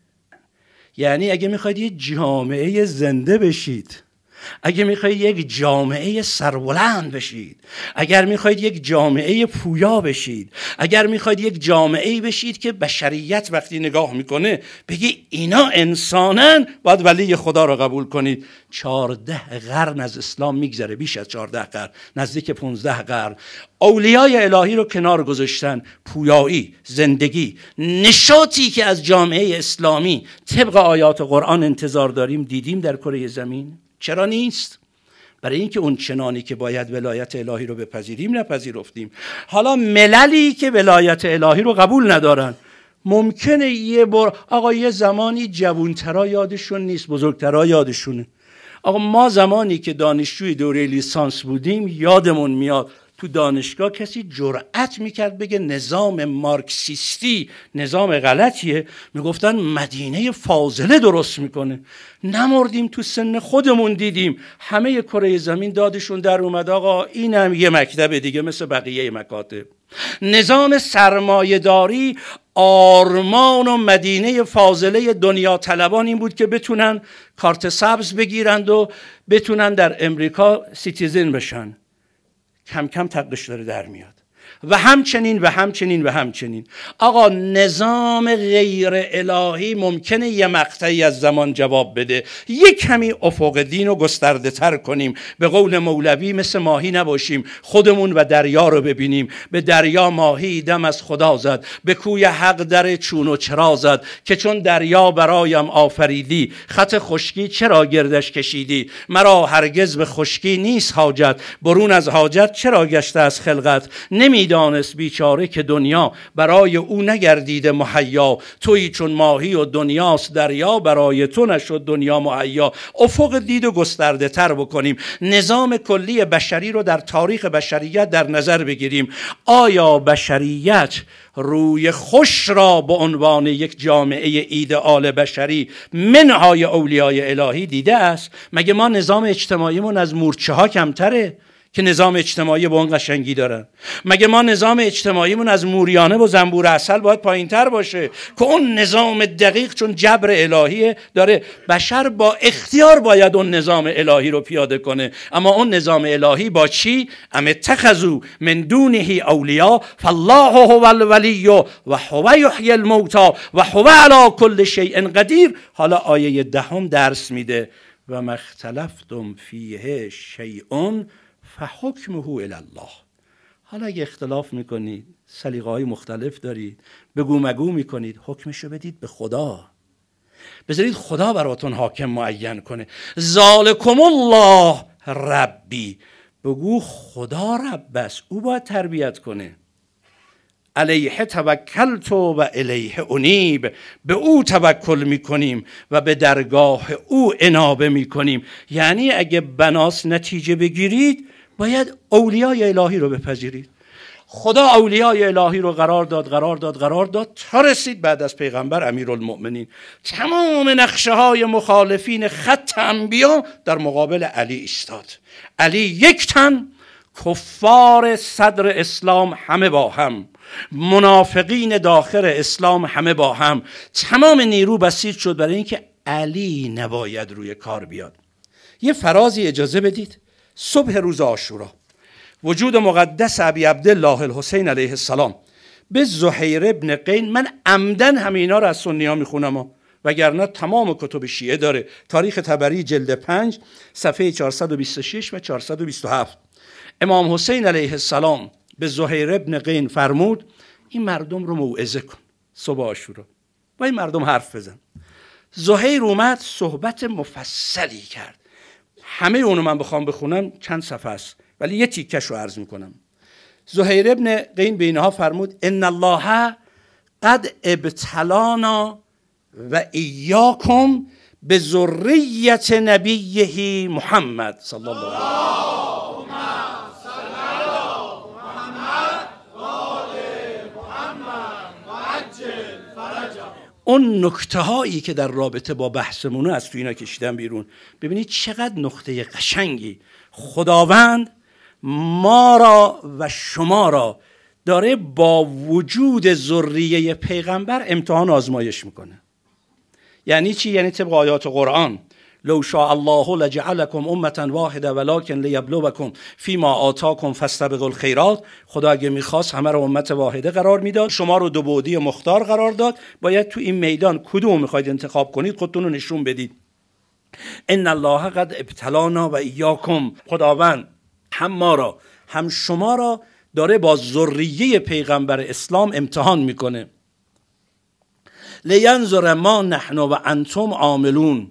یعنی اگه میخواید یه جامعه زنده بشید، اگه میخواید یک جامعه سربلند بشید، اگر میخواید یک جامعه پویا بشید، اگر میخواید یک جامعه بشید که بشریت وقتی نگاه میکنه بگی اینا انسانن، باید ولی خدا را قبول کنید. چارده قرن از اسلام میگذره، بیش از چارده قرن، نزدیک پونزده قرن. اولیای الهی رو کنار گذاشتن. پویایی، زندگی، نشاطی که از جامعه اسلامی طبق آیات قرآن انتظار داریم دیدیم در کره زمین؟ چرا نیست؟ برای اینکه اون چنانی که باید ولایت الهی رو بپذیریم نپذیرفتیم. حالا مللی که ولایت الهی رو قبول ندارن، ممکنه یه بار آقا یه زمانی جوانترا یادشون نیست، بزرگترا یادشونه. آقا ما زمانی که دانشجوی دوره لیسانس بودیم یادمون میاد تو دانشگاه کسی جرأت میکرد بگه نظام مارکسیستی نظام غلطیه، میگفتن مدینه فاضله درست میکنه. نمردیم تو سن خودمون دیدیم همه کره زمین دادشون در اومد آقا اینم یه مکتب دیگه مثل بقیه مکاتب. نظام سرمایه‌داری آرمان و مدینه فاضله دنیا طلبان این بود که بتونن کارت سبز بگیرند و بتونن در امریکا سیتیزن بشن. کم کم تقش داره در میاد. و همچنین و همچنین و همچنین. آقا نظام غیر الهی ممکنه یه مقطعی از زمان جواب بده، یک کمی افق دین رو گسترده تر کنیم، به قول مولوی مثل ماهی نباشیم، خودمون و دریا رو ببینیم. به دریا ماهی دم از خدا زد، به کوی حق در چون و چرا زد، که چون دریا برایم آفریدی، خط خشکی چرا گردش کشیدی؟ مرا هرگز به خشکی نیست حاجت، برون از حاجت چرا گشته از خلقت؟ نمیدانست بیچاره که دنیا برای او نگردیده مهیا، تویی چون ماهی و دنیاست دریا، برای تو نشد دنیا مهیا. افق دید و گسترده تر بکنیم، نظام کلی بشری رو در تاریخ بشریت در نظر بگیریم. آیا بشریت روی خوش را به عنوان یک جامعه ایدئال بشری منهای اولیای الهی دیده است؟ مگه ما نظام اجتماعیمون از مورچه ها کمتره که نظام اجتماعی به اون قشنگی دارن؟ مگه ما نظام اجتماعیمون از موریانه و زنبور عسل باید پایین تر باشه که اون نظام دقیق چون جبر الهی داره؟ بشر با اختیار باید اون نظام الهی رو پیاده کنه، اما اون نظام الهی با چی؟ ام اتخذوا من دونه اولیاء فالله هو الولی و هو یحیی الموتی و هو علی کل شیء قدیر. حالا آیه دهم درس میده و ما اختلفتم فیه شیء فحکمه الی الله. حالا اگه اختلاف میکنید، سلیقه های مختلف دارید، بگو مگو میکنید، حکمشو بدید به خدا، بذارید خدا براتون حاکم معین کنه. ذالکم الله ربی، بگو خدا رب است، او باید تربیت کنه. علیه توکلت و الیه انیب، به او توکل میکنیم و به درگاه او انابه میکنیم. یعنی اگه بناس نتیجه بگیرید باید اولیای الهی رو بپذیرید. خدا اولیای الهی رو قرار داد قرار داد قرار داد تا رسید بعد از پیغمبر امیرالمؤمنین. تمام نقشه های مخالفین خط انبیا در مقابل علی ایستاد. علی یک تن، کفار صدر اسلام همه با هم، منافقین داخل اسلام همه با هم، تمام نیرو بسیج شد برای اینکه علی نباید روی کار بیاد. یه فرازی اجازه بدید. صبح روز عاشورا وجود مقدس ابی عبدالله الحسین علیه السلام به زهیر ابن قین، من عمدن همه اینا رو از سنی ها میخونم وگرنه تمام کتب شیعه داره، تاریخ طبری جلد پنج صفحه چهارصد و بیست و شش و چهارصد و بیست و هفت، امام حسین علیه السلام به زهیر ابن قین فرمود این مردم رو موعظه کن صبح عاشورا، با این مردم حرف بزن. زهیر اومد صحبت مفصلی کرد، همه اونو من بخوام بخونم چند صفحه است ولی یه تیکش رو عرض میکنم. زهیر ابن قین به اینها فرمود ان الله قد ابتلانا و ایاکم به ذریت نبیه محمد صلی الله علیه و اون نکته هایی که در رابطه با بحثمونه از تو اینا کشیدم بیرون. ببینید چقدر نقطه قشنگی. خداوند ما را و شما را داره با وجود ذریه پیغمبر امتحان آزمایش میکنه. یعنی چی؟ یعنی طبق آیات قرآن لو شاء الله لجعلکم امة واحده ولکن لیبلوکم فیما آتاکم فاستبقوا الخیرات. خدا اگه میخواست همه رو امت واحده قرار میداد، شما رو دو بعدی مختار قرار داد، باید تو این میدان کدوم میخواید انتخاب کنید خودتون رو نشون بدید. ان الله قد ابتلانا و ایاکم، خداوند هم ما را هم شما را داره با ذریه پیغمبر اسلام امتحان میکنه. لینظر ما نحن و انتم عاملون،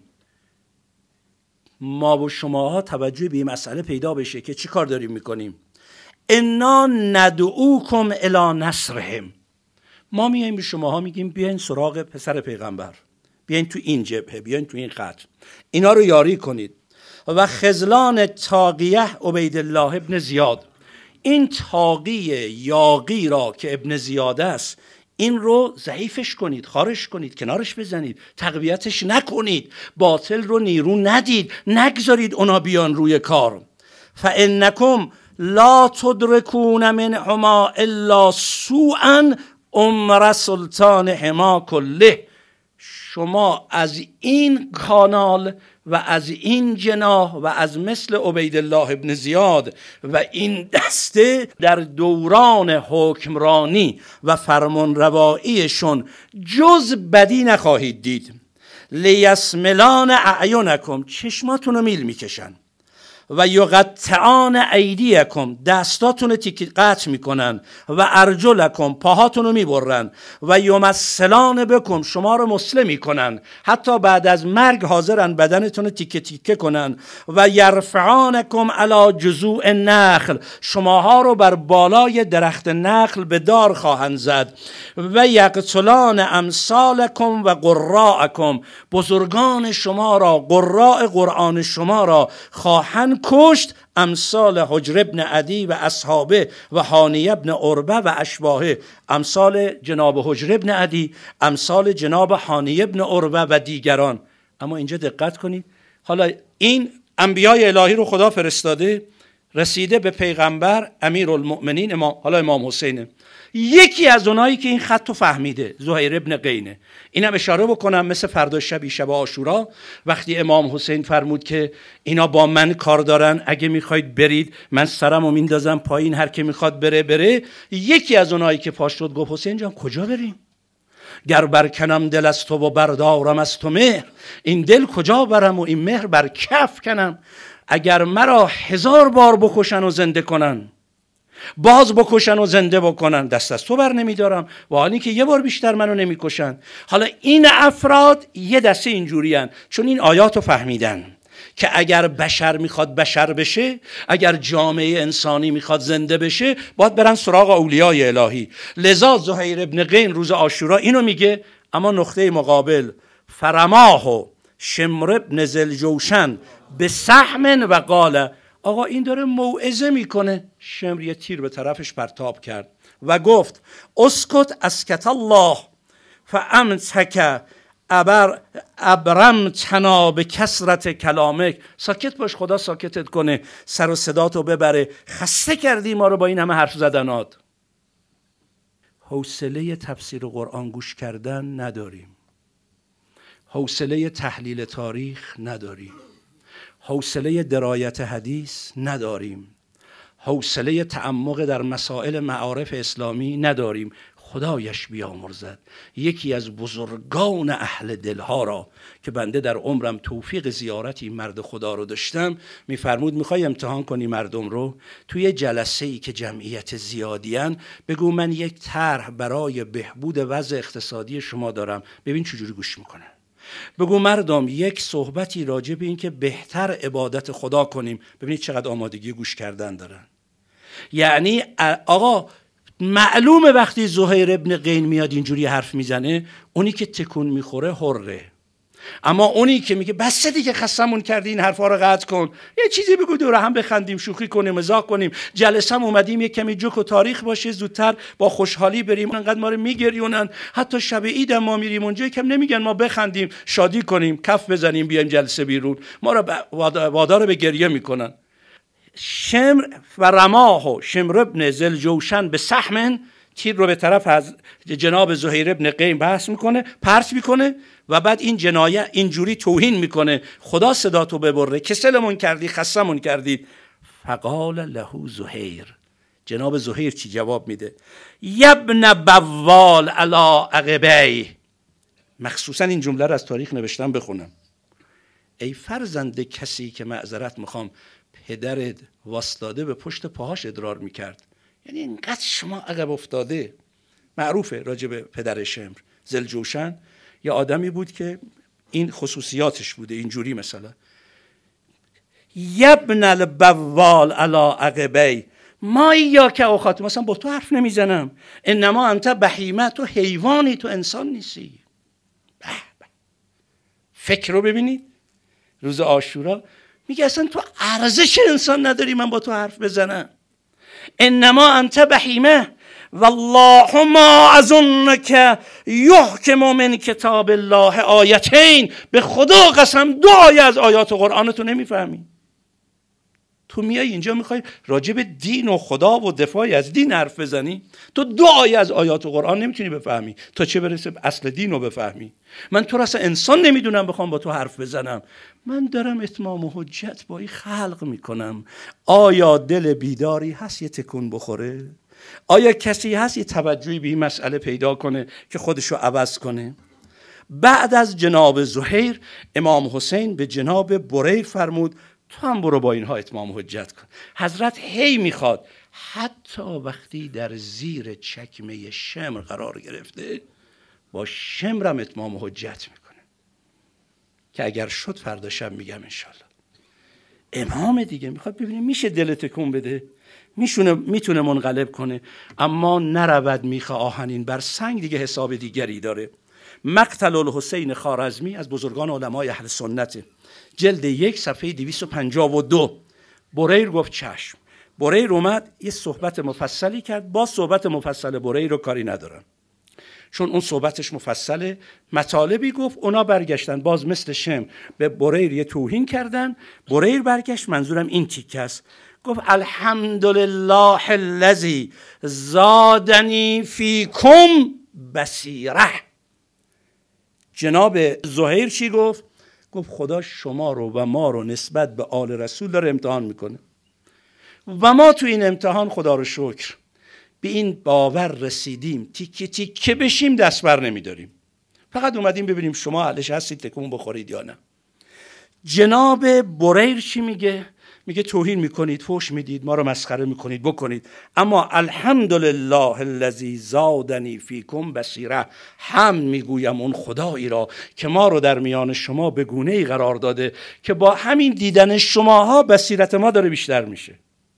ما و شماها توجه به این مسئله پیدا بشه که چی کار داریم میکنیم. انا ندعوکم الی نصرهم، ما میایم به شماها میگیم بیاین سراغ پسر پیغمبر، بیاین تو این جبهه، بیاین تو این خط، اینا رو یاری کنید. و خذلان تاقیه عبیدالله ابن زیاد، این تاقی یاقی را که ابن زیاد است این رو ضعیفش کنید، خارش کنید، کنارش بزنید، تقویتش نکنید، باطل رو نیرو ندید، نگذارید اونا بیان روی کار. فانکم لا تدرکون منهما الا سوءا عمر سلطان حما کله، شما از این کانال و از این جناح و از مثل عبیدالله ابن زیاد و این دسته در دوران حکمرانی و فرمانرواییشون جز بدی نخواهید دید. لیسملان اعینکم، چشماتون رو میل میکشن، و یقطعان ایدیکم، دستاتون رو تیک قطع میکنن، و ارجلکم، پاهاتون رو میبرن، و یمثلان بکم، شما رو مسلم میکنن، حتی بعد از مرگ حاضرن بدنتون رو تیکه تیکه کنن، و یرفعانکم علی جذوع النخل، شماها رو بر بالای درخت نخل به دار خواهند زد، و یقتلان امثالکم و قراءکم، بزرگان شما را، قراء قرآن شما را خواهند کشت، امثال حجر ابن عدی و اصحابه و حانی ابن عربه و اشباهه، امثال جناب حجر ابن عدی، امثال جناب حانی ابن عربه و دیگران. اما اینجا دقت کنید، حالا این انبیای الهی رو خدا فرستاده، رسیده به پیغمبر امیرالمؤمنین امام، حالا امام حسینه. یکی از اونایی که این خط رو فهمیده زهیر ابن قینه. اینم اشاره بکنم مثل فردا شبی شب عاشورا وقتی امام حسین فرمود که اینا با من کار دارن، اگه میخواید برید من سرمو میندازم پایین، هر که میخواد بره بره. یکی از اونایی که پاش شد گفت حسین جان کجا بریم؟ گر برکنم دل از تو و بردارم از تو مهر، این دل کجا برم و این مهر بر کف کنم؟ اگر مرا هزار بار بکشن و زنده کنن، باز بکشن و زنده بکنن، دست از تو بر نمیدارم، و حالی که یه بار بیشتر منو نمیکشن. حالا این افراد یه دسته اینجوری هن، چون این آیات رو فهمیدن که اگر بشر میخواد بشر بشه، اگر جامعه انسانی میخواد زنده بشه، باید برن سراغ اولیای الهی. لذا زهیر ابن قین روز عاشورا اینو میگه. اما نقطه مقابل، فرماه شمر ابن ذوالجوشن به سهم و قال، آقا این داره موعظه میکنه. شمر یه تیر به طرفش پرتاب کرد و گفت اسکت اسکت الله فامسک ابر ابرمتنا به کثرت کلامک، ساکت باش خدا ساکتت کنه، سر و صداتو ببره، خسته کردی ما رو با این همه حرف زدنات. حوصله تفسیر قرآن گوش کردن نداریم، حوصله تحلیل تاریخ نداریم، حوصله درایت حدیث نداریم، حوصله تعمق در مسائل معارف اسلامی نداریم. خدایش بیامرزد یکی از بزرگان اهل دلها را که بنده در عمرم توفیق زیارتی مرد خدا رو داشتم، میفرمود میخوای امتحان کنی مردم رو توی جلسه ای که جمعیت زیادیان، بگو من یک طرح برای بهبود وضع اقتصادی شما دارم، ببین چجوری گوش میکنن. بگو مردم یک صحبتی راجع به این که بهتر عبادت خدا کنیم، ببینید چقدر آمادگی گوش کردن دارن. یعنی آقا معلومه وقتی زهیر ابن قین میاد اینجوری حرف میزنه، اونی که تکون میخوره حره، اما اونی که میگه بس دیگه خستمون کردی این حرفا رو قطع کن، یه چیزی بگو دور هم بخندیم، شوخی کنیم، مزاح کنیم، جلسم اومدیم یه کمی جوک و تاریخ باشه، زودتر با خوشحالی بریم، انقدر ما رو میگریونن، حتی شب عید ما میریم اونجا یکم نمیگن ما بخندیم، شادی کنیم، کف بزنیم، بیایم جلسه بیرون، ما رو وادار به گریه میکنن. شمر و رماه و شمر ابن ذوالجوشن به سهم، تیر رو به طرف از جناب زهیر ابن قین بحث میکنه، پرت میکنه و بعد این جنایه اینجوری توهین میکنه، خدا صداتو ببره، کسلمون کردی، خستمون کردی. فقال له زهیر، جناب زهیر چی جواب میده؟ یبن بوال علی عقبی، مخصوصا این جمله رو از تاریخ نوشتم بخونم. ای فرزند کسی که معذرت میخوام پدرت واسطاده به پشت پاهاش ادرار میکرد، یعنی اینقدر شما عقب افتاده. معروفه راجع به پدر شمر ذوالجوشن، یه آدمی بود که این خصوصیاتش بوده، اینجوری مثلا یبن البوال علی عقبی ما یا که اوخات، مثلا با تو حرف نمیزنم، انما انت بهیمه، تو حیوانی، تو انسان نیستی. به به. فکر رو ببینید، روز عاشورا میگه اصلا تو ارزش انسان نداری من با تو حرف بزنم. انما انت بهیمه والله ما اظنک یحکم من کتاب الله آیتین، به خدا قسم دو آیه از آیات قرآن تو نمیفهمی. تو میای اینجا میخوای راجع به دین و خدا و دفاعی از دین حرف بزنی؟ تو دو آیه از آیات قرآن نمیتونی بفهمی، تا چه برسه اصل دین رو بفهمی. من تو را اصلا انسان نمیدونم بخوام با تو حرف بزنم. من دارم اتمام و حجت با این خلق میکنم. آیا دل بیداری هست یه تکون بخوره؟ آیا کسی هست یه توجهی به این مسئله پیدا کنه که خودشو عوض کنه؟ بعد از جناب زهیر امام حسین به جناب بریر فرمود تو هم برو با اینها اتمام حجت کن. حضرت هی میخواد حتی وقتی در زیر چکمه شمر قرار گرفته با شمرم اتمام حجت میکنه که اگر شد فردا شب میگم انشالله. امام دیگه میخواد ببینه میشه دل تکون بده، میشونه میتونه منقلب کنه، اما نرود میخه آهنین بر سنگ، دیگه حساب دیگری داره. مقتل الحسین خوارزمی از بزرگان علمای اهل سنته، جلد یک صفحه دویست و پنجاه و دو. بریر گفت چشم. بریر اومد یه صحبت مفصلی کرد. با صحبت مفصل بریر رو کاری ندارم، چون اون صحبتش مفصله، مطالبی گفت. اونا برگشتن باز مثل شم به بریر یه توهین کردن. بریر برگشت، منظورم این تیکه است، گفت الحمدلله الذی زادنی فیکم بصیره. جناب زهیر چی گفت؟ گفت خدا شما رو و ما رو نسبت به آل رسول داره امتحان میکنه و ما تو این امتحان خدا رو شکر به این باور رسیدیم تیکه تیکه بشیم دست بر نمیداریم، فقط اومدیم ببینیم شما اهلش هستید تکون بخورید یا نه. جناب بریر چی میگه؟ میگه توهین میکنید، فحش میدید، ما رو مسخره میکنید، بکنید، اما الحمدلله الذی زادنی فیکم بصیره، حمد میگویم اون خدایی را که ما رو در میان شما به گونه‌ای قرار داده که با همین دیدن شماها بصیرت ما داره بیشتر میشه.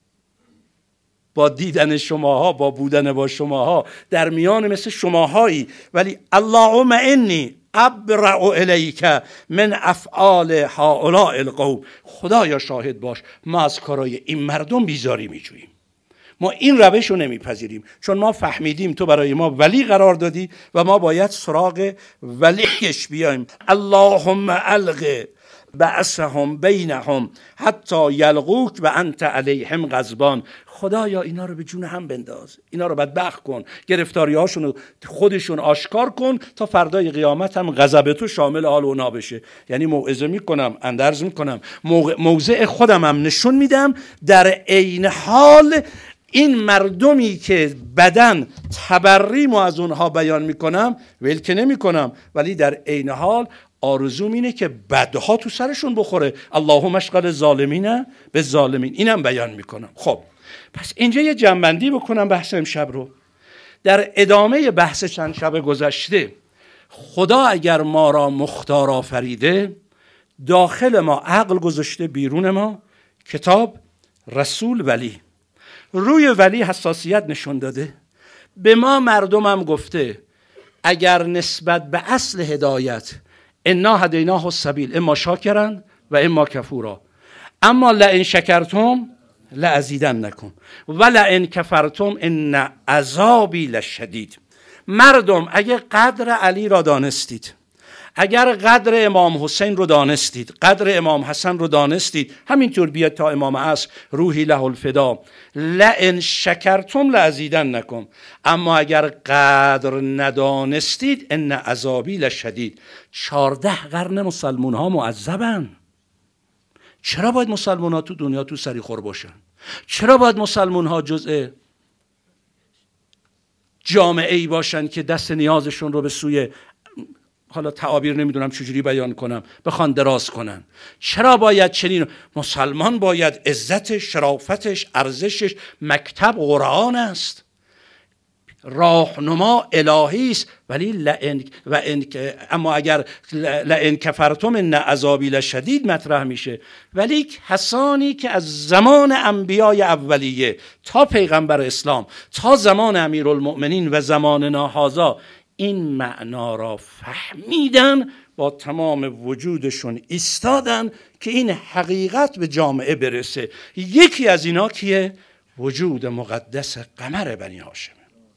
با دیدن شماها، با بودن با شماها، در میان مثل شماهایی، ولی اللهم انی ابرأ الیک من افعال هؤلاء القوم، خدایا شاهد باش ما از کارای این مردم بیزاری میجوییم. ما این روش رو نمیپذیریم، چون ما فهمیدیم تو برای ما ولی قرار دادی و ما باید سراغ ولیش بیایم. اللهم الق بعثهم بینهم حتی یلقوک و انت علیهم غضبان، خدایا اینا رو به جون هم بنداز، اینا رو بدبخت کن، گرفتاری هاشون رو خودشون آشکار کن تا فردای قیامت هم غضب تو شامل حال اونا بشه. یعنی موعظه میکنم، اندرز میکنم، موضع خودم هم نشون میدم، در عین حال این مردمی که بدن تبریم و از اونها بیان میکنم ولکه نمیکنم، ولی در عین حال آرزوم اینه که بدها تو سرشون بخوره. اللهم اشغل ظالمین به ظالمین، اینم بیان میکنم. خب پس اینجا یه جنبندی بکنم بحث امشب رو. در ادامه بحث چند شب گذشته، خدا اگر ما را مختار آفریده، داخل ما عقل گذاشته، بیرون ما کتاب، رسول، ولی. روی ولی حساسیت نشون داده، به ما مردمم گفته اگر نسبت به اصل هدایت انا هدیناه السبیل اما شاکرا و اما کفورا، اما لئن شکرتم لازیدنکم و لئن کفرتم ان عذابی لشدید. مردم اگه قدر علی را دانستید، اگر قدر امام حسین رو دانستید، قدر امام حسن رو دانستید، همینطور بیاد تا امام عصر روحی له الفدا، لئن شکرتم لازیدنکم، اما اگر قدر ندانستید ان عذابی لشدید. چارده قرن مسلمون ها معذبن. چرا باید مسلمان ها تو دنیا تو سری خور باشن؟ چرا باید مسلمان ها جزء جامعه ای باشن که دست نیازشون رو به سوی، حالا تعابیر نمیدونم چجوری بیان کنم، بخوان دراز کنن؟ چرا باید چنین؟ مسلمان باید عزتش، شرافتش، ارزشش مکتب قرآن است، راهنما الهی است. ولی لئن و ان، اما اگر لئن کفرتم ان عذابی لشدید مطرح میشه. ولی کسانی که از زمان انبیای اولیه تا پیغمبر اسلام تا زمان امیرالمؤمنین و زماننا هذا این معنا را فهمیدن، با تمام وجودشون ایستادن که این حقیقت به جامعه برسه. یکی از اینا کیه؟ وجود مقدس قمر بنی هاشم.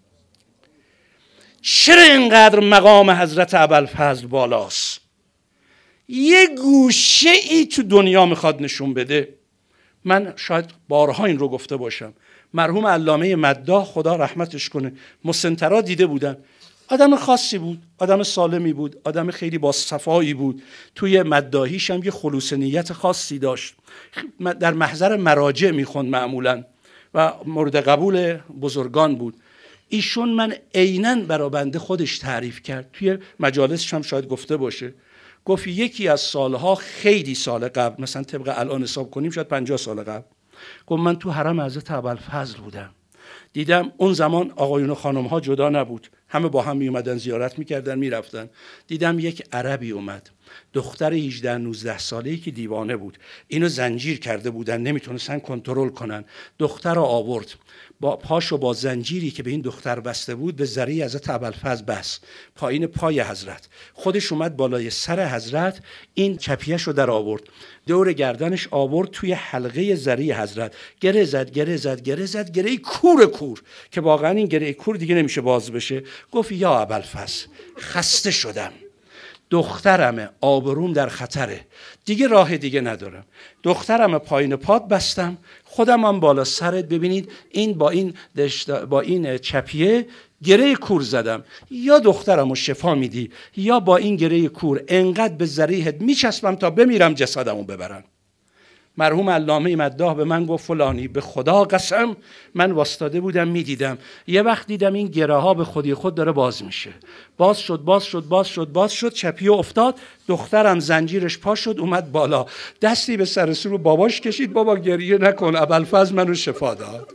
چرا اینقدر مقام حضرت ابوالفضل بالاست؟ یه گوشه ای تو دنیا میخواد نشون بده من شاید بارها این رو گفته باشم، مرحوم علامه مداح خدا رحمتش کنه، مسنترا دیده بودن، آدم خاصی بود، آدم سالمی بود، آدم خیلی با صفایی بود، توی مداحیش هم یه خلوص نیت خاصی داشت، در محضر مراجع میخوند معمولا و مورد قبول بزرگان بود. ایشون من عیناً برا بنده خودش تعریف کرد، توی مجالسش هم شاید گفته باشه، گفت یکی از سالها خیلی سال قبل، مثلا طبق الان حساب کنیم شاید پنجاه سال قبل، گفت من تو حرم حضرت ابوالفضل بودم، دیدم اون زمان آقایون و خانم ها جدا نبود، همه با هم می اومدن زیارت میکردن میرفتن، دیدم یک عربی اومد، دختر هجده نوزده ساله‌ای که دیوانه بود، اینو زنجیر کرده بودن نمیتونستن کنترل کنن، دختر رو آورد با پاشو با زنجیری که به این دختر بسته بود به ذریع حضرت ابوالفضل بس پایین پای حضرت، خودش اومد بالای سر حضرت، این چپیش رو در آورد، دور گردنش آورد توی حلقه ذریع حضرت، گره زد گره زد گره زد گره کور کور که واقعا این گره کور دیگه نمیشه باز بشه. گفت یا ابوالفضل خسته شدم، دخترمه، آبروم در خطره، دیگه راه دیگه ندارم، دخترمه پایین پات بستم، خودم هم بالا سرت، ببینید این با این با این چپیه گره کور زدم، یا دخترمو شفا میدی یا با این گره کور انقدر به ذریحت میچسبم تا بمیرم جسدمو ببرن. مرحوم علامه مداح به من گفت فلانی به خدا قسم من واسطاده بودم میدیدم، یه وقت دیدم این گره ها به خودی خود داره باز میشه، باز شد باز شد باز شد باز شد، چپیه افتاد، دخترم زنجیرش پا شد اومد بالا، دستی به سر سر باباش کشید، بابا گریه نکن ابوالفضل منو شفا داد.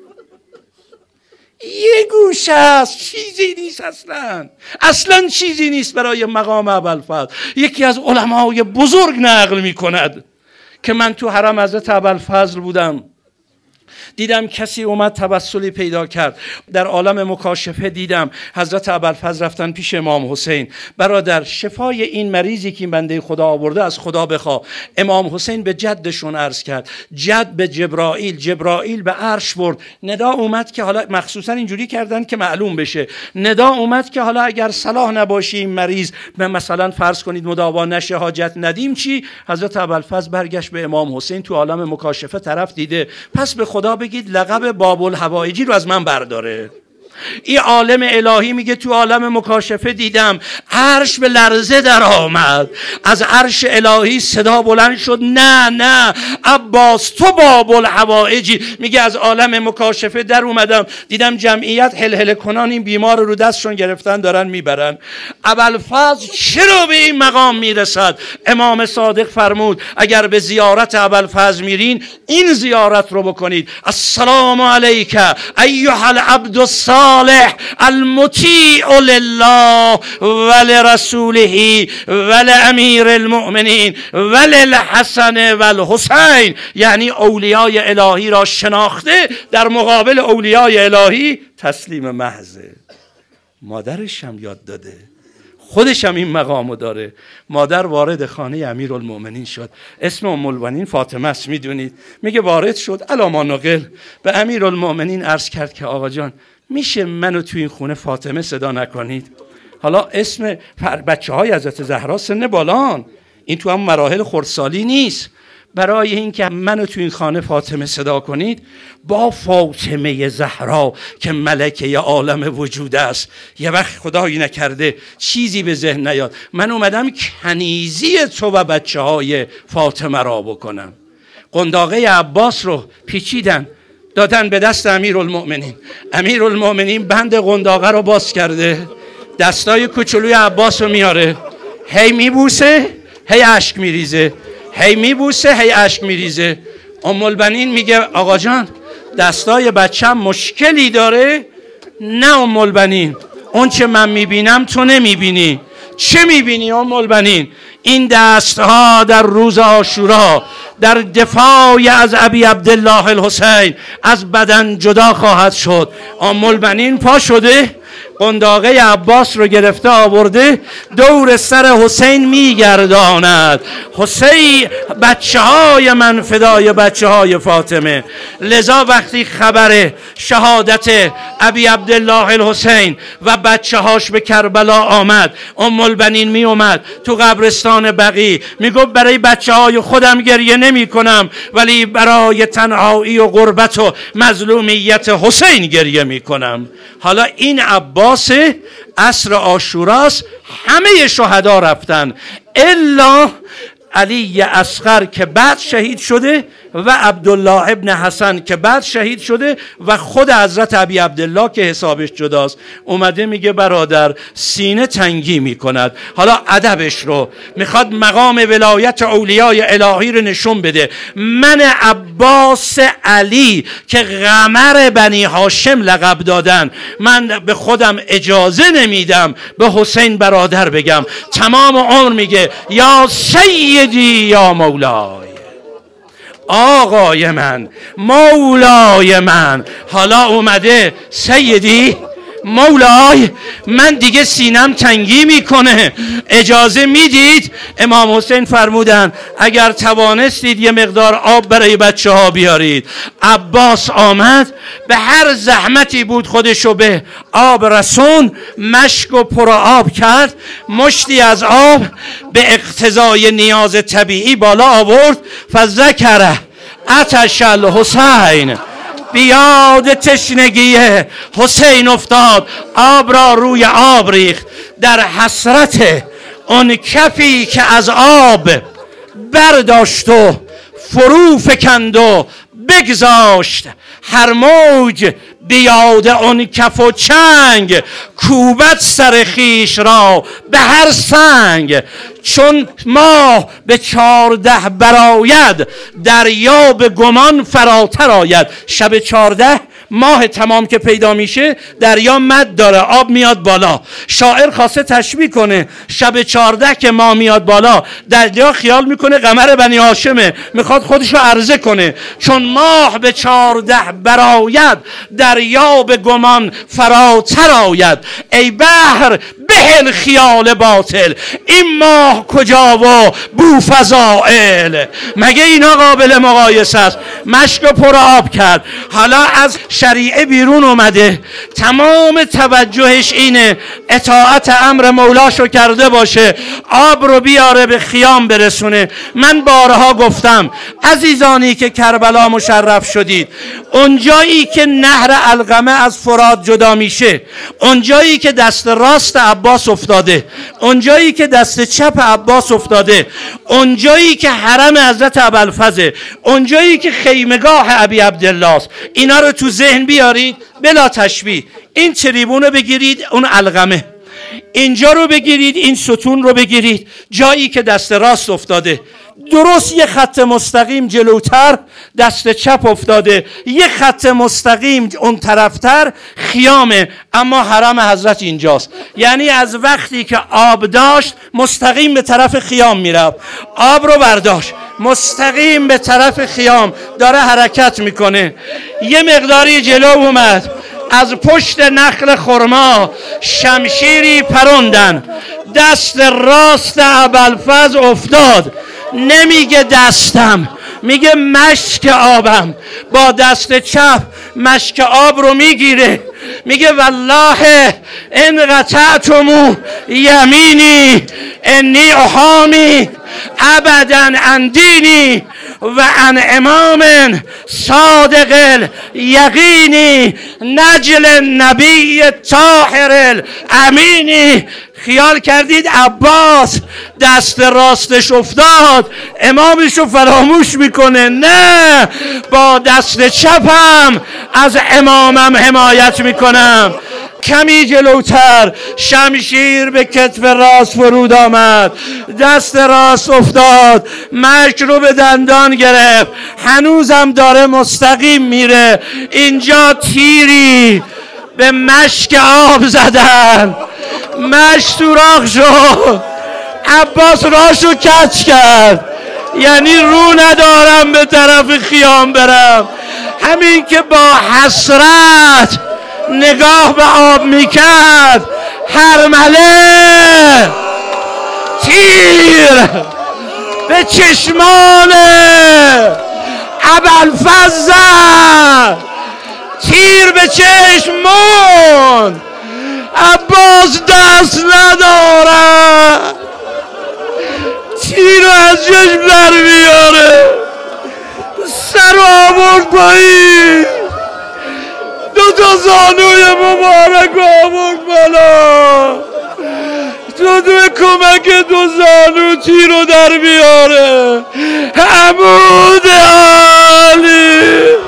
یه گوشه است، چیزی نیست، اصلا اصلا چیزی نیست برای مقام ابوالفضل. یکی از علمای بزرگ نقل میکند که من تو حرم حضرت ابوالفضل بودم، دیدم کسی اومد توسلی پیدا کرد، در عالم مکاشفه دیدم حضرت ابوالفضل رفتن پیش امام حسین، برادر شفای این مریضی که این بنده خدا آورده از خدا بخوا. امام حسین به جدشون عرض کرد، جد به جبرائیل، جبرائیل به عرش برد، ندا اومد که حالا مخصوصا اینجوری کردن که معلوم بشه، ندا اومد که حالا اگر صلاح نباشی این مریض مثلا فرض کنید مداوا نشه حاجت ندیم چی؟ حضرت ابوالفضل برگشت به امام حسین تو عالم مکاشفه طرف دیده، پس به خدا بگید لقب باب الحوائجی رو از من برداره. این عالم الهی میگه تو عالم مکاشفه دیدم عرش به لرزه در آمد، از عرش الهی صدا بلند شد نه نه عباس تو باب الحوائجی. میگه از عالم مکاشفه در اومدم دیدم جمعیت هلهله کنان این بیمار رو دستشون گرفتن دارن میبرن. ابوالفضل چرا به این مقام میرسد؟ امام صادق فرمود اگر به زیارت ابوالفضل میرین این زیارت رو بکنید، السلام علیک ایها العبد الصالح المطیع لله ولرسوله ولامیر المؤمنین وللحسن والحسین. یعنی اولیای الهی را شناخته در مقابل اولیای الهی تسلیم محضه. مادرش هم یاد داده، خودش هم این مقامو داره. مادر وارد خانه امیرالمؤمنین شد، اسم ام المؤمنین فاطمه است میدونید، میگه وارد شد علاما نقل به امیرالمؤمنین عرض کرد که آقا جان میشه منو تو این خونه فاطمه صدا نکنید؟ حالا اسم بچه های حضرت زهرا سن بالان، این تو هم مراحل خردسالی نیست، برای اینکه منو تو این خانه فاطمه صدا کنید با فاطمه زهرا که ملکه عالم وجود است. یه وقت خدایی نکرده چیزی به ذهن نیاد من اومدم کنیزی تو و بچه های فاطمه را بکنم. قنداقه عباس رو پیچیدن دادن به دست امیرالمؤمنین، امیرالمؤمنین بند قنداقه رو باز کرده، دستای کوچولوی عباس رو میاره، هی میبوسه هی اشک میریزه، هی میبوسه هی اشک میریزه. ام البنین میگه آقا جان دستای بچم مشکلی داره؟ نه ام البنین، اون چه من میبینم تو نمیبینی. چه میبینی ام البنین؟ این دستها در روز عاشورا در دفاع از ابی عبدالله الحسین از بدن جدا خواهد شد. ام البنین پا شده قنداقه عباس رو گرفته آورده دور سر حسین میگرداند. حسین بچه های من فدای بچه های فاطمه. لذا وقتی خبر شهادت ابی عبدالله الحسین و بچه هاش به کربلا آمد، ام البنین می اومد تو قبرستان بقیع میگفت برای بچه های خودم گریه نمی کنم ولی برای تنهایی و غربت و مظلومیت حسین گریه می کنم. حالا این عباس عصر عاشوراست، همه شهدا رفتن الا علی اصغر که بعد شهید شده و عبدالله ابن حسن که بعد شهید شده و خود حضرت ابی عبدالله که حسابش جداست. اومده میگه برادر سینه تنگی میکند. حالا ادبش رو میخواد مقام ولایت اولیای الهی رو نشون بده. من عباس علی که قمر بنی هاشم لقب دادن، من به خودم اجازه نمیدم به حسین برادر بگم. تمام عمر میگه یا سیدی یا مولای، آقای من، مولای من. حالا اومده سیدی مولای، من دیگه سینم تنگی میکنه، اجازه میدید؟ امام حسین فرمودن اگر توانستید یه مقدار آب برای بچه ها بیارید. عباس آمد، به هر زحمتی بود خودشو به آب رسون، مشک و پر آب کرد، مشتی از آب به اقتضای نیاز طبیعی بالا آورد. فذکره عطش الحسین، بیاد تشنگی حسین افتاد، آب را روی آب ریخت. در حسرت اون کفی که از آب برداشت و فرو فکند و بگذاشت، هر موج بیاد اون کف و چنگ، کوبت سر خیش را به هر سنگ. چون ماه به چارده براید، دریا به گمان فراتر آید. شب چارده ماه تمام که پیدا میشه دریا مد داره، آب میاد بالا. شاعر خواسته تشبیه کنه شب چارده که ماه میاد بالا، دریا خیال میکنه قمر بنی هاشمه، میخواد خودشو عرضه کنه. چون ماه به چارده براید، دریا به گمان فراتر آید. ای بحر بهل خیال باطل، این ماه کجا و بوفضائل. مگه اینا قابل مقایسه است؟ مشک پر آب کرد. حالا از شریعه بیرون اومده، تمام توجهش اینه اطاعت امر مولاشو کرده باشه، آب رو بیاره به خیام برسونه. من بارها گفتم عزیزانی که کربلا مشرف شدید، اونجایی که نهر علقمه از فرات جدا میشه، اونجایی که دست راست عباس افتاده، اونجایی که دست چپ عباس افتاده، اونجایی که حرم حضرت ابوالفضل، اونجایی که خیمگاه ابی عبدالله است، اینا رو تو ذهن بیارید بلا تشبیه. این تریبون رو بگیرید، اون علقمه، اینجا رو بگیرید، این ستون رو بگیرید، جایی که دست راست افتاده درست یه خط مستقیم جلوتر دست چپ افتاده، یه خط مستقیم اون طرفتر خیامه، اما حرم حضرت اینجاست. یعنی از وقتی که آب داشت مستقیم به طرف خیام میرفت، آب رو برداشت مستقیم به طرف خیام داره حرکت میکنه. یه مقداری جلو اومد، از پشت نخل خرما شمشیری پروندن، دست راست ابوالفضل افتاد. نمیگه دستم، میگه مشک آبم. با دست چپ مشک آب رو میگیره، میگه والله ان قطعتمو یمینی انی احامی ابدا عن دینی و عن امام صادق الیقینی نجل النبی طاهر الامینی. خیال کردید عباس دست راستش افتاد امامشو فراموش میکنه؟ نه، با دست چپم از امامم حمایت میکنم. کمی جلوتر شمشیر به کتف راست فرود آمد، دست راست افتاد، مشک رو به دندان گرفت، هنوزم داره مستقیم میره. اینجا تیری به مشک آب زدن، مشک سوراخ شد، عباس راشو کج کرد. یعنی رو ندارم به طرف خیام برم. همین که با حسرت نگاه به آب میکرد، هرمله تیر به چشمان ابوالفضل زد، تیر به چشمون. عباس دست ندارد تیر از چشم در بیاره، سر آورد پایین، دو تا زانوی مبارک آورد بالا، تو دو کمک دو زانو تیر رو در بیاره. حمود علی